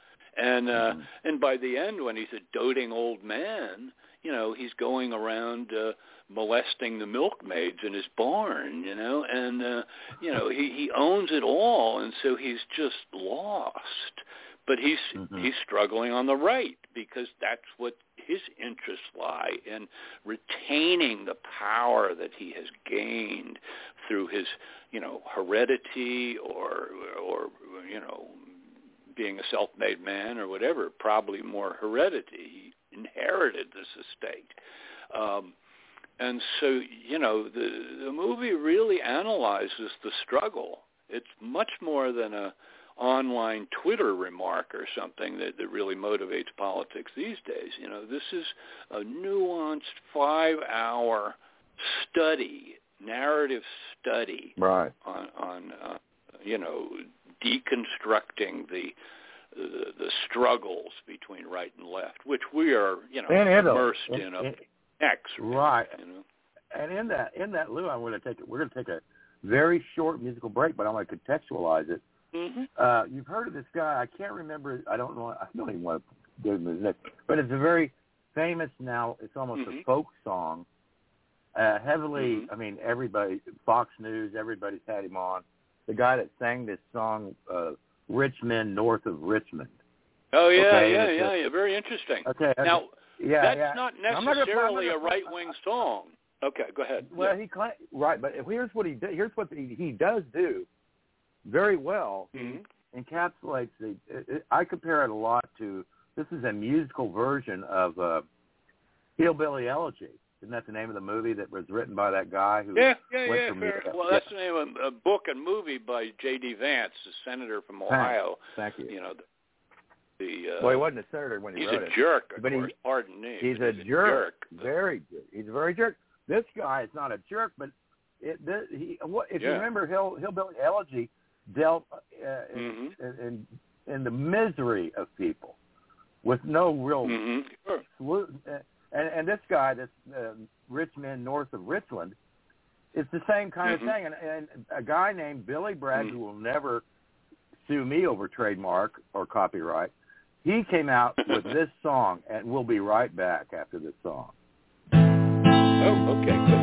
And uh, mm-hmm. and by the end, when he's a doting old man, you know, he's going around uh, molesting the milkmaids in his barn, you know, and uh, you know he he owns it all, and so he's just lost. But he's mm-hmm. he's struggling on the right because that's what his interests lie in, retaining the power that he has gained through his, you know, heredity or or you know, being a self-made man or whatever. Probably more heredity. He inherited this estate, um, and so you know the the movie really analyzes the struggle. It's much more than a online Twitter remark or something that, that really motivates politics these days. You know, this is a nuanced five-hour study, narrative study right. on, on uh, you know, deconstructing the, the the struggles between right and left, which we are, you know, and immersed in, in a in, X. Right. You know? And in that, in that, Lou, I'm going to take it. We're going to take a very short musical break, but I'm going to contextualize it. Mm-hmm. Uh, you've heard of this guy. I can't remember. I don't know. I don't even want to give him his name. But it's a very famous now. It's almost mm-hmm. a folk song. Uh, heavily, mm-hmm. I mean, everybody, Fox News, everybody's had him on. The guy that sang this song, uh, Rich Men North of Richmond. Oh, yeah, okay? yeah, it's yeah, a, yeah. Very interesting. Okay. okay. Now, yeah, that's yeah. not I'm not necessarily gonna, a right-wing song. Okay, go ahead. Well, yeah. he claims, right, but here's what he do, here's what he, he does do very well. Mm-hmm. He encapsulates the. It, it, I compare it a lot to. This is a musical version of uh, Hillbilly Elegy. Isn't that the name of the movie that was written by that guy who yeah, yeah, went yeah, from fair. the, Well, yeah. that's the name of a book and movie by J D. Vance, the senator from Ohio. Thank you. You know, the, the uh, well, he wasn't a senator when he he's wrote a it. jerk, of but course. He, Pardon me. He's, a, he's jerk. a jerk. Very good. He's a very jerk. This guy is not a jerk, but it, this, he, what, if yeah. you remember, Hill, Hillbilly Elegy dealt uh, mm-hmm. in, in, in the misery of people with no real mm-hmm. sure. solution. And, and this guy, this uh, Rich Men North of Richland, it's the same kind mm-hmm. of thing. And, and a guy named Billy Bragg, mm-hmm. who will never sue me over trademark or copyright, he came out with this song, and we'll be right back after this song. Oh, okay, good.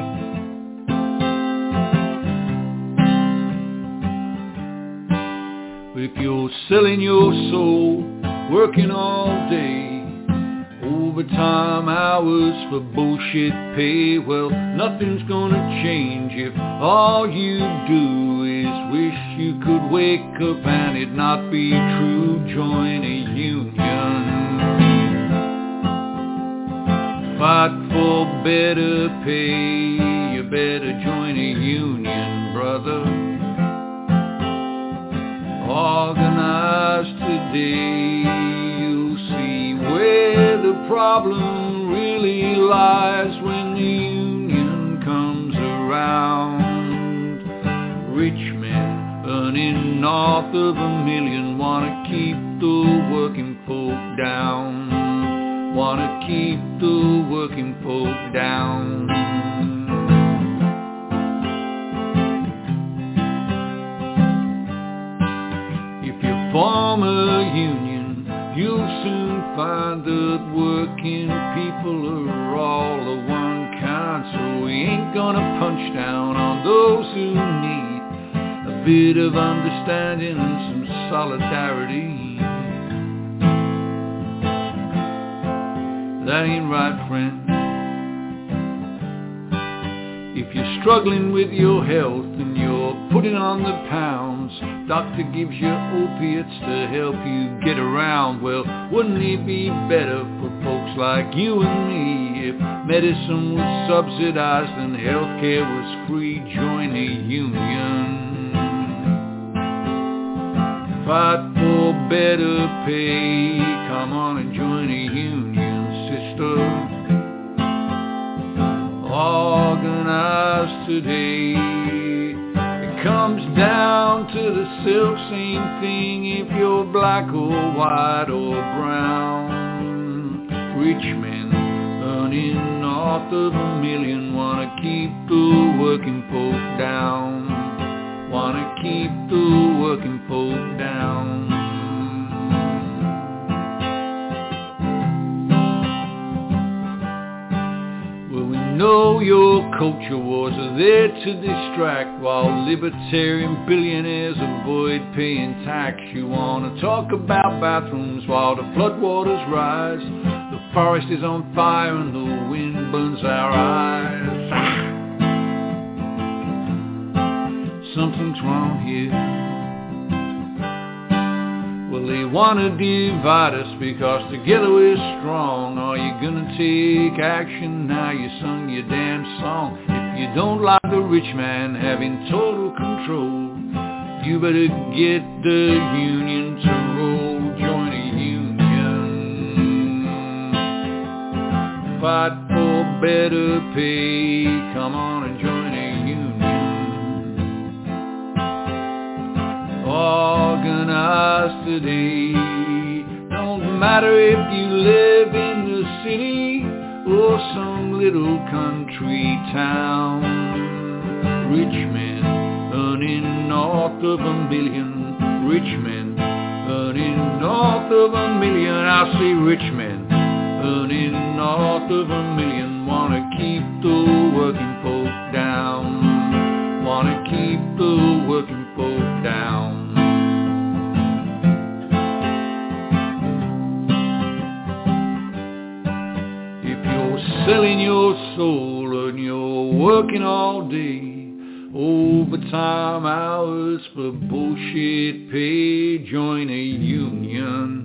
If you're selling your soul, working all day, overtime hours for bullshit pay, well, nothing's gonna change if all you do is wish you could wake up and it not be true. Join a union. Fight for better pay, you better join a union, brother. Organize today, you'll see where the problem really lies when the union comes around. Rich men earning north of a million wanna keep the working folk down, wanna keep the working folk down. Form a those who need a bit of understanding and some solidarity. That ain't right, friend. If you're struggling with your health and you're putting on the pounds, doctor gives you opiates to help you get around. Well, wouldn't it be better for folks like you and me if medicine was subsidized and healthcare was free? Join a union. Fight for better pay. Come on and join a union, sister. Organized today. It comes down to the self same thing if you're black or white or brown. Rich men earning north of a million wanna keep the working folk down. Wanna keep the working folk down. Know your culture wars are there to distract while libertarian billionaires avoid paying tax. You want to talk about bathrooms while the floodwaters rise. The forest is on fire and the wind burns our eyes. Something's wrong here. Well, they want to divide us because together we're strong. Are you gonna take action now you sung your damn song? If you don't like the rich man having total control, you better get the union to roll. Join a union. Fight for better pay. Come on and join a union. Organized today. Don't matter if you live in the city or some little country town. Rich men earning north of a million. Rich men earning north of a million. I say rich men earning north of a million wanna keep the working folk down. Wanna keep the working folk down. Selling your soul and you're working all day, overtime hours for bullshit pay. Join a union.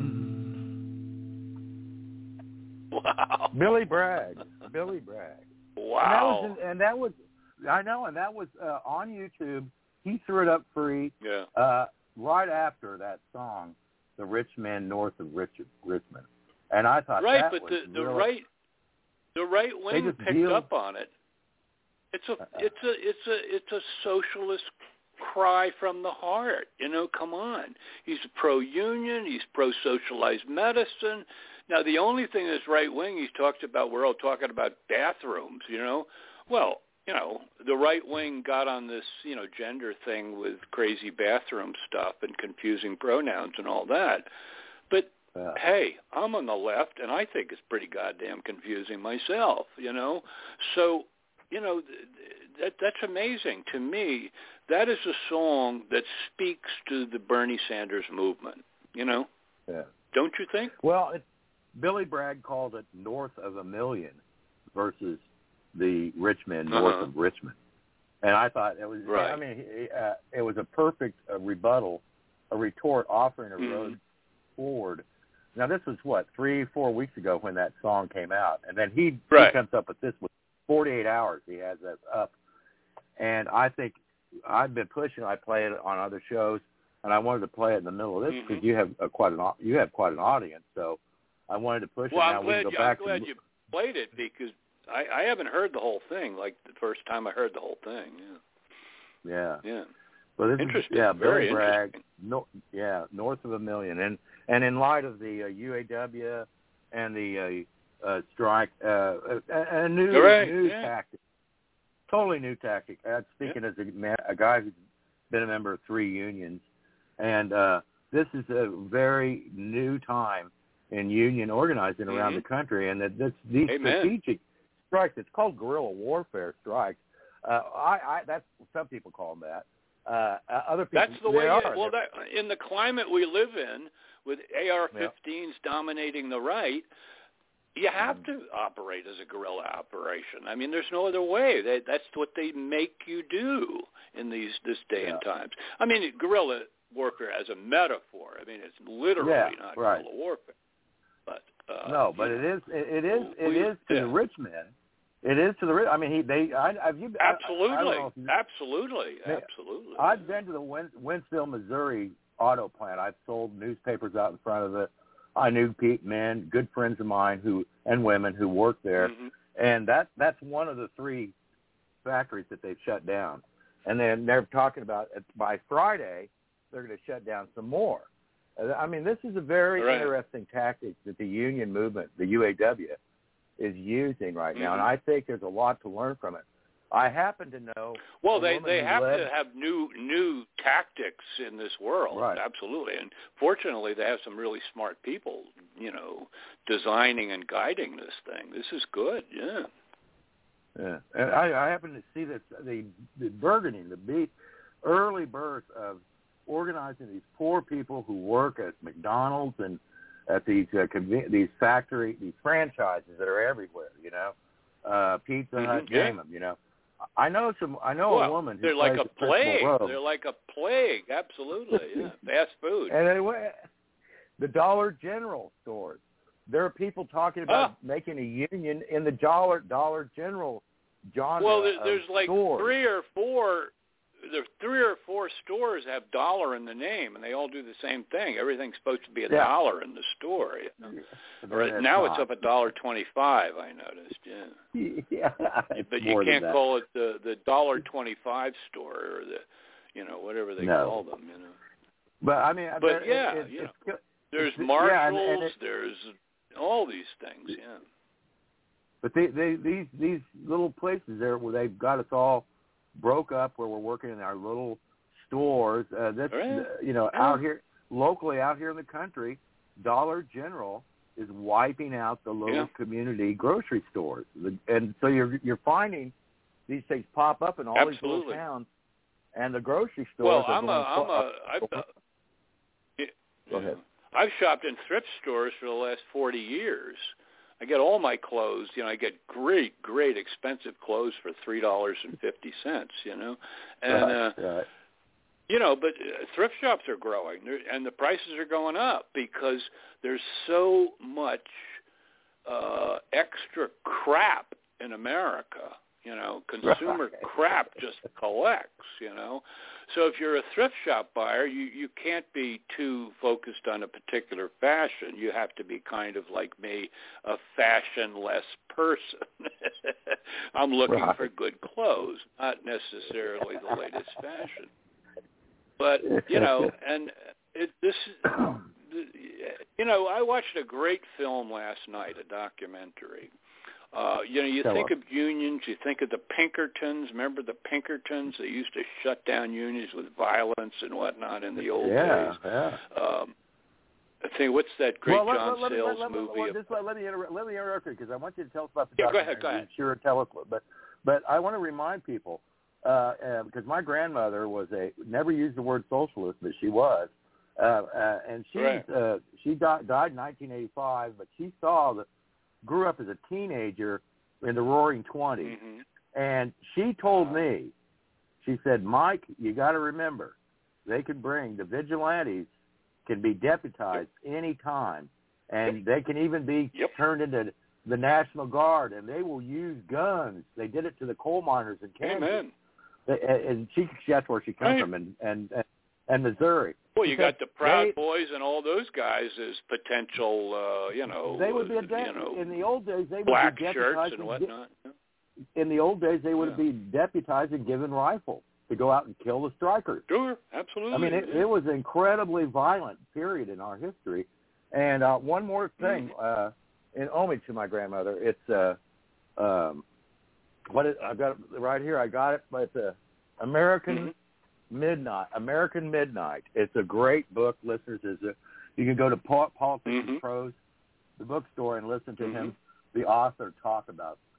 Wow. Billy Bragg. Billy Bragg. Wow. And that was, and that was I know, and that was uh, on YouTube. He threw it up free. Yeah. Uh, right after that song, "The Rich Men North of Rich, Richmond," and I thought right, that but was the the really, right. The right wing picked deal. up on it. It's a, it's a, it's a, it's a socialist cry from the heart. You know, come on. He's pro-union. He's pro-socialized medicine. Now, the only thing that's right wing, he's talked about. We're all talking about bathrooms. You know, well, you know, the right wing got on this, you know, gender thing with crazy bathroom stuff and confusing pronouns and all that, but. Uh, hey, I'm on the left, and I think it's pretty goddamn confusing myself, you know? So, you know, that that's amazing. To me, that is a song that speaks to the Bernie Sanders movement, you know? Yeah. Don't you think? Well, it, Billy Bragg called it North of a Million versus the Rich Men North uh-huh. of Richmond. And I thought it was, right. I mean, uh, it was a perfect uh, rebuttal, a retort offering a mm-hmm. road forward. Now, this was, what, three, four weeks ago when that song came out. And then he, right. he comes up with this with forty-eight hours he has that up. And I think I've been pushing. I play it on other shows, and I wanted to play it in the middle of this because mm-hmm. you have a, quite an you have quite an audience. So I wanted to push well, it. Now I'm we glad, can go you, back I'm glad to, you played it because I, I haven't heard the whole thing like the first time I heard the whole thing. Yeah. Yeah. Yeah. Well, this interesting. Is, yeah, Very Billy Bragg. interesting. No, yeah, North of a Million, and and in light of the uh, U A W and the uh, uh, strike, uh, a, a new right. new yeah. tactic, totally new tactic. Uh, speaking yeah. as a, man, a guy who's been a member of three unions, and uh, this is a very new time in union organizing around mm-hmm. the country, and that this these Amen. strategic strikes. It's called guerrilla warfare strikes. Uh, I, I that's some people call them that. Uh, other people, that's the way. are. You, well, that, in the climate we live in, with A R fifteens yeah. dominating the right, you have mm. to operate as a guerrilla operation. I mean, there's no other way. They, that's what they make you do in these this day yeah. and times. I mean, guerrilla warfare as a metaphor. I mean, it's literally yeah, not right. guerrilla warfare. But uh, no, but it is. It, it is. It we, is to yeah. the rich men. It is to the rich. I mean, he. They. I, I've. You, absolutely. I, I don't know absolutely. They, absolutely. I've been to the Win, Winsville, Missouri auto plant. I've sold newspapers out in front of it. I knew Pete, men, good friends of mine who and women who work there, mm-hmm. and that that's one of the three factories that they've shut down. And then they're talking about by Friday they're going to shut down some more. I mean, this is a very right. interesting tactic that the union movement, the U A W, is using right now, mm-hmm. and I think there's a lot to learn from it. I happen to know. Well, they they have led... to have new new tactics in this world, right. absolutely. And fortunately, they have some really smart people, you know, designing and guiding this thing. This is good, yeah. Yeah, and I, I happen to see that the the burgeoning, the beat, early birth of organizing these poor people who work at McDonald's and at these uh, conven- these factory, these franchises that are everywhere, you know, uh, Pizza Hut, mm-hmm. yeah. name them, you know. I know some. I know well, a woman who they're like plays a the plague. Road. They're like a plague, absolutely. Yeah, fast food. And anyway, the Dollar General stores. There are people talking about ah. making a union in the Dollar Dollar General genre. Well, there, there's of like stores. three or four. There's three or four stores have dollar in the name, and they all do the same thing. Everything's supposed to be a yeah. dollar in the store. You know? yeah. Or now not. It's up a dollar twenty-five. I noticed. Yeah. yeah. But you can't call it the the dollar twenty-five store or the, you know, whatever they no. call them. You know. But I mean, but there, yeah, it, it, you know, it's, there's it's, Marshalls. Yeah, and, and it, there's all these things. Yeah. But they, they, these these little places there where they've got us all broke up, where we're working in our little stores. Uh, that's right. uh, you know yeah. out here locally, out here in the country, Dollar General is wiping out the little yeah. community grocery stores, and so you're you're finding these things pop up in all Absolutely. these little towns, and the grocery Well, stores. I'm are a, I'm a, I've, uh, yeah, Go ahead. I've shopped in thrift stores for the last forty years. I get all my clothes, you know, I get great, great expensive clothes for three dollars and fifty cents, you know. And, right, uh, right. you know, but uh, thrift shops are growing, and the prices are going up because there's so much uh, extra crap in America. You know, consumer right. crap just collects, you know. So if you're a thrift shop buyer, you, you can't be too focused on a particular fashion. You have to be kind of like me, a fashionless person. I'm looking right. for good clothes, not necessarily the latest fashion. But, you know, and it, this, you know, I watched a great film last night, a documentary. Uh, you know, you Tell think us. of unions, you think of the Pinkertons. Remember the Pinkertons? They used to shut down unions with violence and whatnot in the old yeah, days. Yeah, um, I think, what's that great well, let, John let, Sayles let, let, movie? let, just let, let me interrupt, let me interrupt you because I want you to tell us about the yeah, go documentary. ahead, go ahead. Sure, tell us, but but I want to remind people uh, uh, because my grandmother was a never used the word socialist, but she was, uh, uh, and she Right. uh, she died, died in nineteen eighty-five, but she saw the grew up as a teenager in the Roaring Twenties, Mm-hmm. and she told me, she said, Mike, you got to remember, they can bring the vigilantes can be deputized yep. any time, and yep. they can even be yep. turned into the National Guard, and they will use guns. They did it to the coal miners in Kansas. Amen. They, and she, that's where she comes right. from, and, and, and, and Missouri. Well, you got the Proud they, Boys and all those guys as potential, uh, you know, they would be a uh, de- you know, in the old days. They would black be shirts deputized and whatnot. In the old days, they would yeah. be deputized and given rifles to go out and kill the strikers. Sure, absolutely. I mean, it, yeah. it was an incredibly violent period in our history. And uh, one more thing, mm-hmm. uh, in homage to my grandmother, it's uh, um, what is, I've got it right here. I got it, but uh, American. Mm-hmm. Midnight, American Midnight. It's a great book, listeners. Is a, you can go to po- Politics mm-hmm. and Prose, the bookstore, and listen to mm-hmm. him, the author, talk about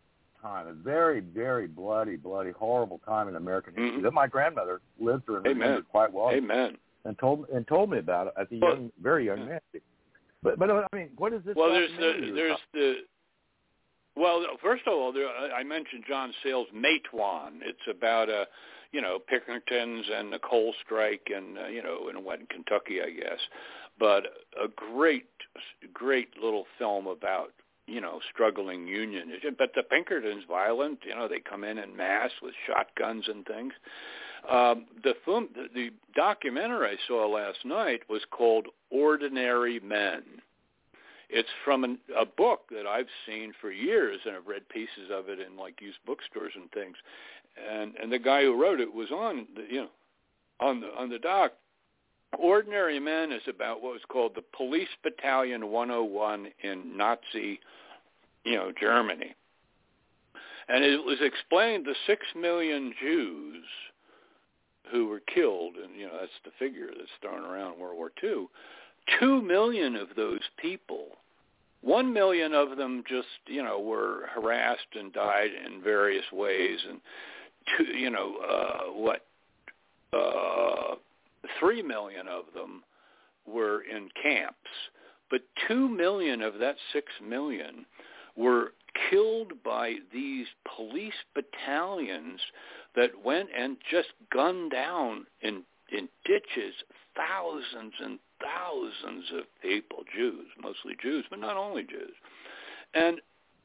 time, a very, very bloody, bloody, horrible time in American history Mm-hmm. that my grandmother lived through and Amen. remembered quite well. Amen. And told and told me about it at the young, very young man. But but I mean, what is this? Well, there's documentary the you're there's talking- the well, first of all, there, I mentioned John Sayles' Matewan. It's about a, you know, Pinkertons and the coal strike, and uh, you know, in what in Kentucky, I guess. But a great, great little film about, you know, struggling union. But the Pinkertons, violent, you know, they come in en masse with shotguns and things. Um, the film, the, the documentary I saw last night was called Ordinary Men. It's from an, a book that I've seen for years, and I've read pieces of it in like used bookstores and things. And and the guy who wrote it was on the, you know, on the on the doc. Ordinary Men is about what was called the Police Battalion one oh one in Nazi, you know, Germany. And it was explained the six million Jews who were killed, and, you know, that's the figure that's thrown around in World War Two, two million of those people, one million of them just, you know, were harassed and died in various ways, and, two, you know, uh, what, uh, three million of them were in camps, but two million of that six million were killed by these police battalions that went and just gunned down in in ditches thousands and thousands of people, Jews, mostly Jews, but not only Jews. And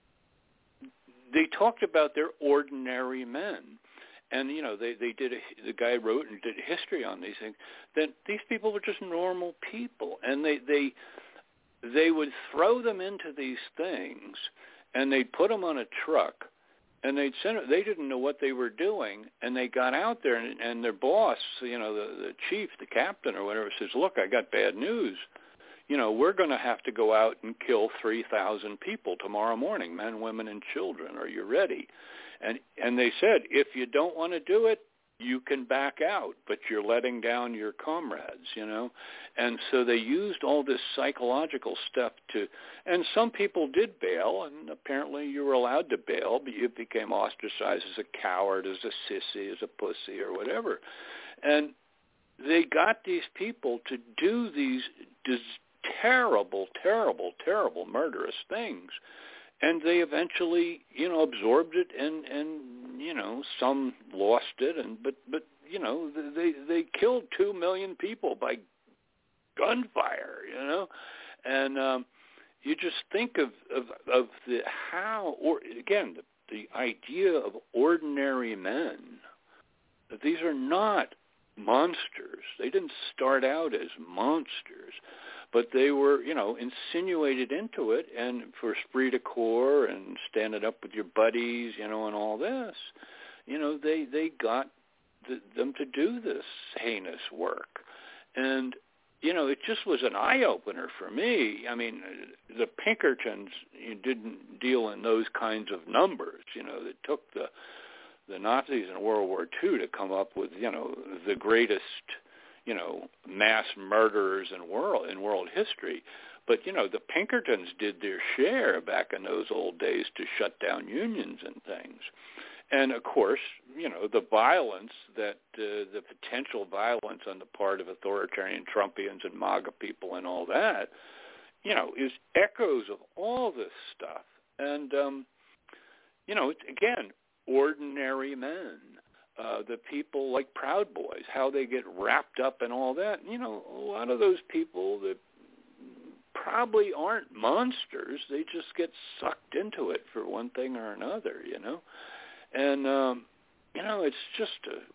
they talked about their ordinary men. And, you know, they, they did, a, the guy wrote and did history on these things, that these people were just normal people. And they, they, they would throw them into these things, and they'd put them on a truck, and they'd send it. They didn't know what they were doing, and they got out there, and, and their boss, you know, the, the chief, the captain or whatever, says, look, I got bad news. You know, we're going to have to go out and kill three thousand people tomorrow morning, men, women, and children. Are you ready? And and they said, if you don't want to do it, you can back out, but you're letting down your comrades, you know. And so they used all this psychological stuff to, and some people did bail, and apparently you were allowed to bail, but you became ostracized as a coward, as a sissy, as a pussy, or whatever. And they got these people to do these dis- terrible, terrible, terrible murderous things. And they eventually, you know, absorbed it, and, and you know, some lost it, and but but you know, they they killed two million people by gunfire, you know, and um, you just think of of, of the how, or again, the, the idea of ordinary men. That these are not monsters. They didn't start out as monsters. But they were, you know, insinuated into it, and for esprit de corps and standing up with your buddies, you know, and all this, you know, they they got the, them to do this heinous work. And, you know, it just was an eye-opener for me. I mean, the Pinkertons you didn't deal in those kinds of numbers. You know, it took the, the Nazis in World War Two to come up with, you know, the greatest, you know, mass murderers in world in world history. But, you know, the Pinkertons did their share back in those old days to shut down unions and things. And, of course, you know, the violence that, uh, the potential violence on the part of authoritarian Trumpians and MAGA people and all that, you know, is echoes of all this stuff. And, um, you know, it's, again, ordinary men. Uh, the people like Proud Boys, how they get wrapped up in all that. You know, a lot of those people that probably aren't monsters, they just get sucked into it for one thing or another, you know. And, um, you know, it's just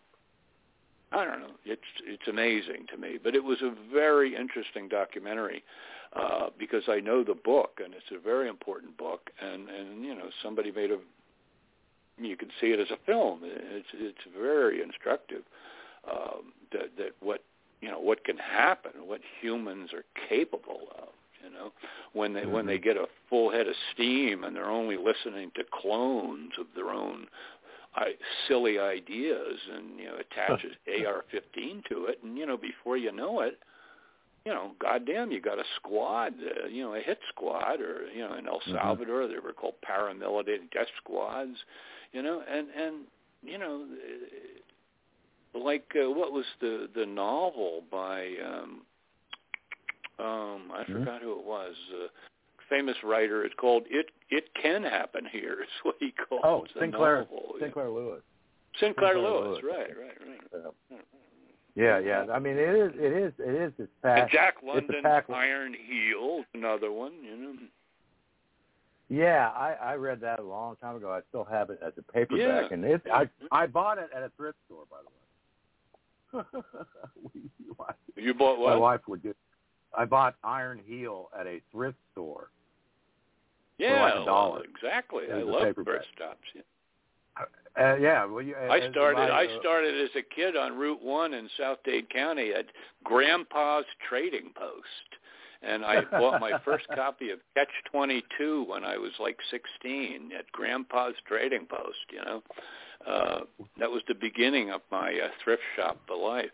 a, I don't know, it's it's amazing to me. But it was a very interesting documentary uh, because I know the book, and it's a very important book. And, and you know, somebody made a, you can see it as a film. It's it's very instructive um, that that what you know what can happen, what humans are capable of. You know, when they mm-hmm. when they get a full head of steam and they're only listening to clones of their own uh, silly ideas, and you know attaches A R fifteen to it, and you know before you know it, you know, goddamn, you got a squad, uh, you know, a hit squad, or, you know, in El Salvador, mm-hmm. they were called paramilitary death squads, you know, and, and you know, like, uh, what was the, the novel by, um, um, I mm-hmm. forgot who it was, uh, famous writer. It's called It It Can Happen Here, is what he calls oh, the Sinclair, novel. Sinclair Lewis. Sinclair, Sinclair Lewis, Lewis, right, right, right. Yeah. yeah, yeah. I mean, it is, it is, it is this pack. And Jack London's Iron Heel, another one, you know. Yeah, I, I read that a long time ago. I still have it as a paperback, yeah. and it, I I bought it at a thrift store, by the way. You bought what? My wife would do. I bought Iron Heel at a thrift store. Yeah, for like a dollar. Well, exactly. I love thrift stops. Yeah. Uh, yeah, well, you, I started. my, uh, I started as a kid on Route One in South Dade County at Grandpa's Trading Post, and I bought my first copy of Catch twenty-two when I was like sixteen at Grandpa's Trading Post. You know, uh, that was the beginning of my uh, thrift shop life.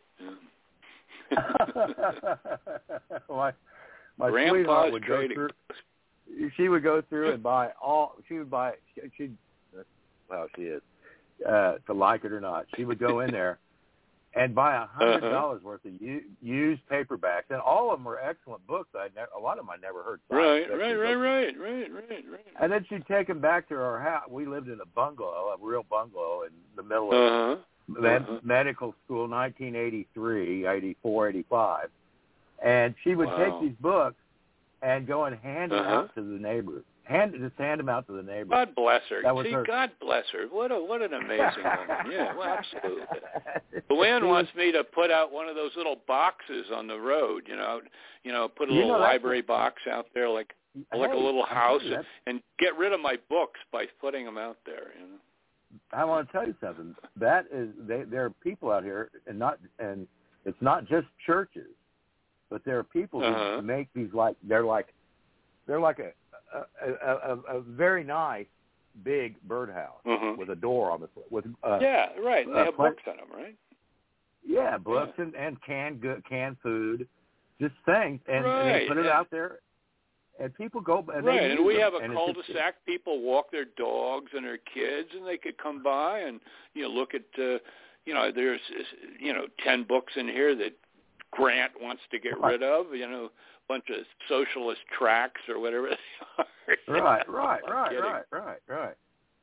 my my Grandpa's sweetheart would Trading go Post. through. She would go through and buy all. She would buy. She. Well, she is. Uh, to like it or not, she would go in there and buy a hundred dollars worth of u- used paperbacks, and all of them were excellent books. I ne- a lot of them I never heard. Right, right, right, right, right, right, right. And then she'd take them back to her house. We lived in a bungalow, a real bungalow in the middle of uh-huh. med- uh-huh. medical school, nineteen eighty-three, eighty-four, eighty-five, and she would wow. take these books and go and hand them uh-huh. out to the neighbors. Hand just hand them out to the neighbors. God bless her. That was See, her. God bless her. What a what an amazing woman. Yeah, well, absolutely. Luann wants me to put out one of those little boxes on the road. You know, you know, put a You little know, library box out there, like like hey, a little house, and, that. and get rid of my books by putting them out there. You know. I want to tell you something. That is, they, there are people out here, and not, and it's not just churches, but there are people uh-huh. who make these like they're like they're like a a, a, a, a very nice big birdhouse uh-huh. with a door on the with uh, yeah right. They uh, have books on them, right? Yeah, books yeah. and and canned good canned food, just things, and, right. and they put it and, out there. And people go, and right, they and we them. have a and cul-de-sac. People walk their dogs and their kids, and they could come by and you know look at, uh, you know, there's you know ten books in here that Grant wants to get right. rid of. You know, a bunch of socialist tracts or whatever they are. Right, right, right, kidding. right, right, right.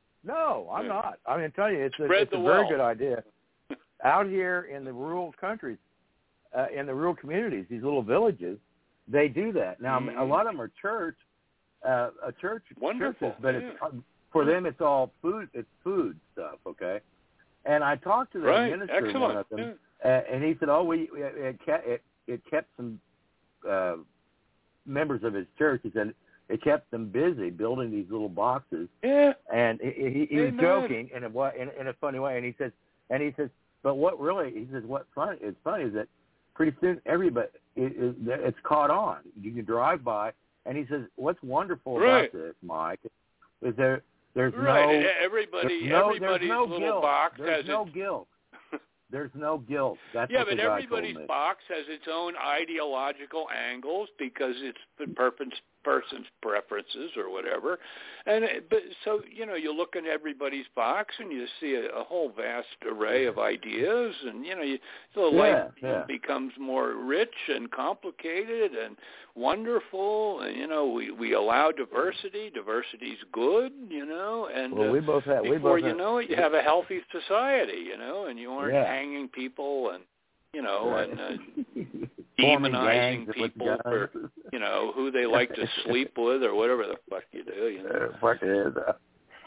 No, I'm yeah. not. I mean, tell you, it's a, Spread it's the a very wealth. good idea. Out here in the rural countries, uh, in the rural communities, these little villages, they do that. Now, mm-hmm. a lot of them are church, uh, a church Wonderful. churches, but yeah. it's, for them it's all food. It's food stuff, okay? And I talked to the right. minister, Excellent. one of them, yeah. uh, and he said, "Oh, we it it kept, it, it kept some uh, members of his church." He said it kept them busy building these little boxes. Yeah. And he, he, he was Amen. joking in a in, in a funny way, and he says, and he says, but what really, he says, what funny? It's funny is that pretty soon everybody it, it, it's caught on. You can drive by, and he says, what's wonderful right. about this, Mike, is there there's right. no everybody there's no, everybody's there's no little guilt. box there's has no its... guilt. There's no guilt. That's yeah, what but the guy everybody's told me. box has its own ideological angles because it's the person's person's preferences or whatever, and it, but so you know you look in everybody's box and you see a, a whole vast array of ideas, and you know you, so yeah, life yeah. becomes more rich and complicated and wonderful, and you know we we allow diversity. Diversity's good, you know, and well, uh, we both have, we before both you have, know it, you have a healthy society, you know, and you aren't yeah. hanging people and you know right. and uh, demonizing people for you know who they like to sleep with or whatever the fuck you do. You know, uh, fuck it is. Uh,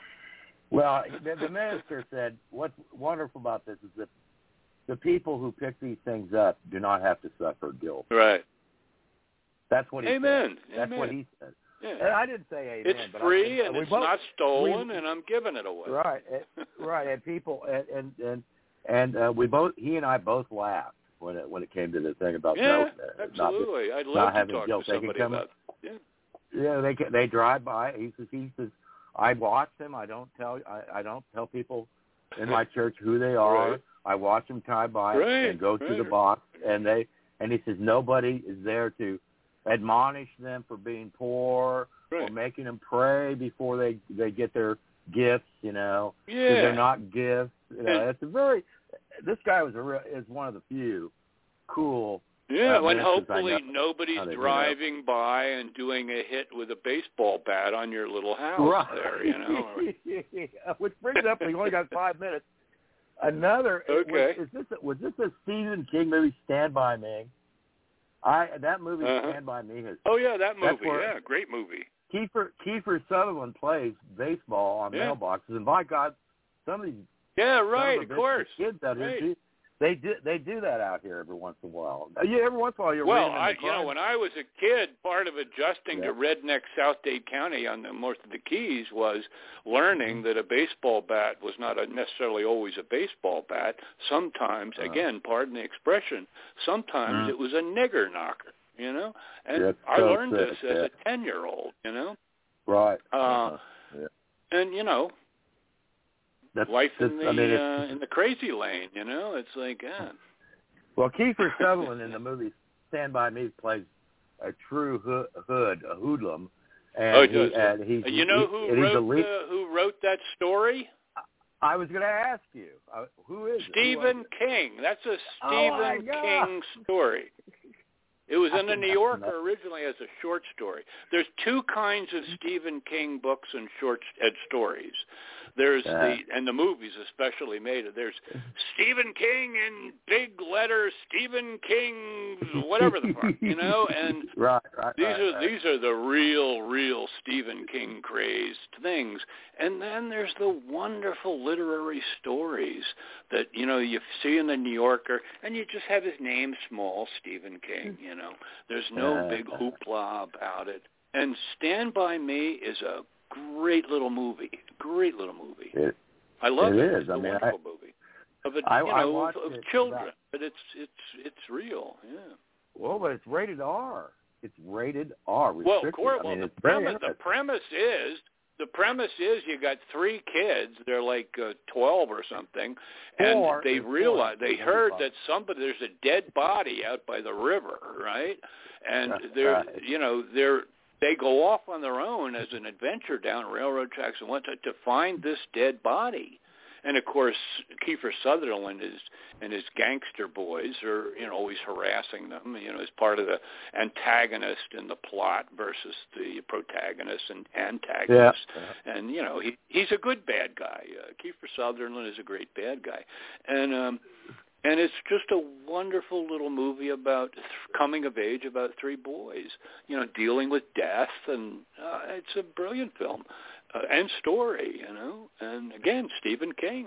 well, the, the minister said, "What's wonderful about this is that the people who pick these things up do not have to suffer guilt." Right. That's what he amen. said. That's amen. what he said. Yeah. And I didn't say amen. It's but free I, and we it's both, not stolen, we, and I'm giving it away. Right, and, right, and people and and and, and uh, we both, he and I both laughed when it when it came to the thing about yeah, no, uh, absolutely. not, I'd love not to having talk guilt. to They somebody can come, about. Yeah. Yeah, they can, they drive by. He says he says I watch them. I don't tell I, I don't tell people in my church who they are. Right. I watch them drive by right, and go right, to the right. box, and they and he says nobody is there to admonish them for being poor right. or making them pray before they they get their gifts. You know, yeah, they're not gifts. You know, it's a very. This guy was a real, is one of the few cool. Yeah, uh, and ministers I hopefully know. nobody's How they do driving that. by and doing a hit with a baseball bat on your little house right. there, you know. Which brings up, we only got five minutes. Another. Okay. Was, is this a, was this a Stephen King movie? Stand By Me. I that movie uh-huh. Stand By Me has. Oh yeah, that movie. where Yeah, great movie. Kiefer Kiefer Sutherland plays baseball on yeah. mailboxes, and by God, some of these yeah, right, of, of course, kids out right. here. They do they do that out here every once in a while. Yeah, every once in a while you're well, reading in the I, you know, when I was a kid, part of adjusting yeah. to redneck South Dade County on the, most of the Keys was learning that a baseball bat was not a necessarily always a baseball bat. Sometimes, uh, again, pardon the expression, sometimes uh, it was a nigger knocker. You know, and yeah, I so learned sick, this yeah. as a ten-year-old. You know, right? Uh, uh-huh. yeah. And you know. That's, life in the I mean, uh, in the crazy lane, you know. It's like, yeah. Well, Kiefer Sutherland in the movie Stand By Me plays a true hood, hood a hoodlum, and oh, he, and he's, you know he, who he's wrote a lead, uh, who wrote that story? I was going to ask you, uh, who is Stephen it? King. That's a Oh Stephen King story. It was in the New Yorker originally as a short story. There's two kinds of Stephen King books and short ed stories. There's uh, the, and the movies especially made it. There's Stephen King in big letters, Stephen King, whatever the fuck, you know. And right, right, these right, are right. these are the real, real Stephen King crazed things. And then there's the wonderful literary stories that you know you see in the New Yorker, and you just have his name small, Stephen King. You know, there's no uh, big hoopla about it. And Stand By Me is a great little movie. Great little movie. It, I love it. it. Is. It's I a mean, wonderful I, movie. Of a, I, you I know, watched of, of it children, about, but it's it's it's real. Yeah. Well, but it's rated R. It's rated R. Well, restricted. course, I mean, well, it's the very premise the premise is the premise is you got three kids. They're like uh, twelve or something, and four, they realize four. they heard that somebody there's a dead body out by the river, right? And they're right. you know they're they go off on their own as an adventure down railroad tracks and what to, to find this dead body. And of course, Kiefer Sutherland is and his gangster boys are, you know, always harassing them. You know, as part of the antagonist in the plot versus the protagonist and antagonist. Yeah. And you know, he he's a good bad guy. Uh, Kiefer Sutherland is a great bad guy, and um, and it's just a wonderful little movie about coming of age about three boys, you know, dealing with death, and uh, it's a brilliant film. Uh, and story, you know, and again, Stephen King.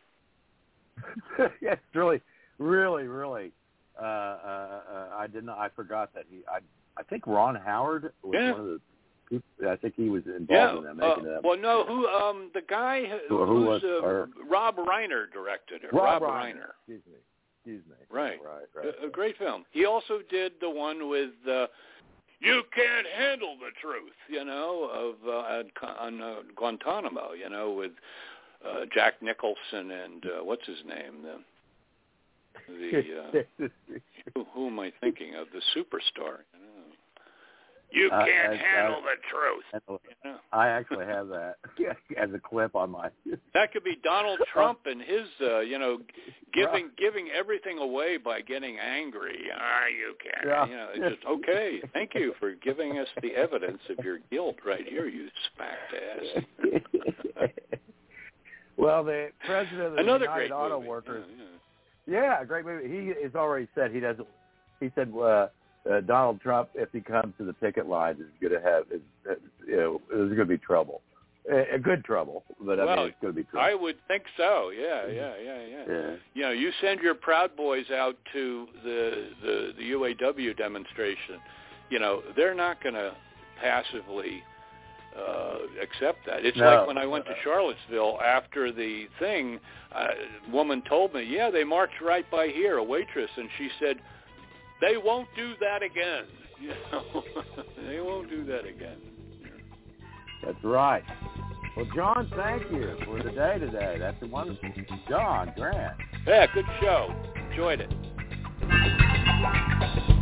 yeah, it's really, really, really. Uh, uh, uh, I didn't. I forgot that he. I. I think Ron Howard was yeah. one of the people. I think he was involved yeah. in that, making uh, that. Well, no, who? Um, the guy who, who, who who's was uh, Rob Reiner directed it. Rob, Rob Reiner. Reiner. Excuse me. Excuse me. Right. Right. Right. A, a great film. He also did the one with. Uh, You can't handle the truth, you know, of uh, at, on uh, Guantanamo, you know, with uh, Jack Nicholson and uh, what's his name, the, the uh, who, who am I thinking of? The superstar. You know. You can't uh, handle I, the truth. You know? I actually have that as a clip on my. That could be Donald Trump and his, uh, you know, giving giving everything away by getting angry. Ah, you can't. Yeah. You know, it's just okay. Thank you for giving us the evidence of your guilt right here, you smack ass. Well, the president of the Another United great Auto movie. Workers. Yeah, yeah. yeah, great movie. He has already said he doesn't. He said. Uh, Uh, Donald Trump, if he comes to the picket lines, is going to have, is, uh, you know, there's going to be trouble, a uh, good trouble, but I well, mean, it's going to be trouble. I would think so. Yeah, yeah, yeah, yeah, yeah. You know, you send your Proud Boys out to the the, the U A W demonstration. You know, they're not going to passively uh, accept that. It's no. like when I went to Charlottesville after the thing. Uh, a woman told me, "Yeah, they marched right by here." A waitress, and she said, they won't do that again. You know, they won't do that again. That's right. Well, John, thank you for the day today. That's a wonderful. John Grant. Yeah, good show. Enjoyed it. Bye.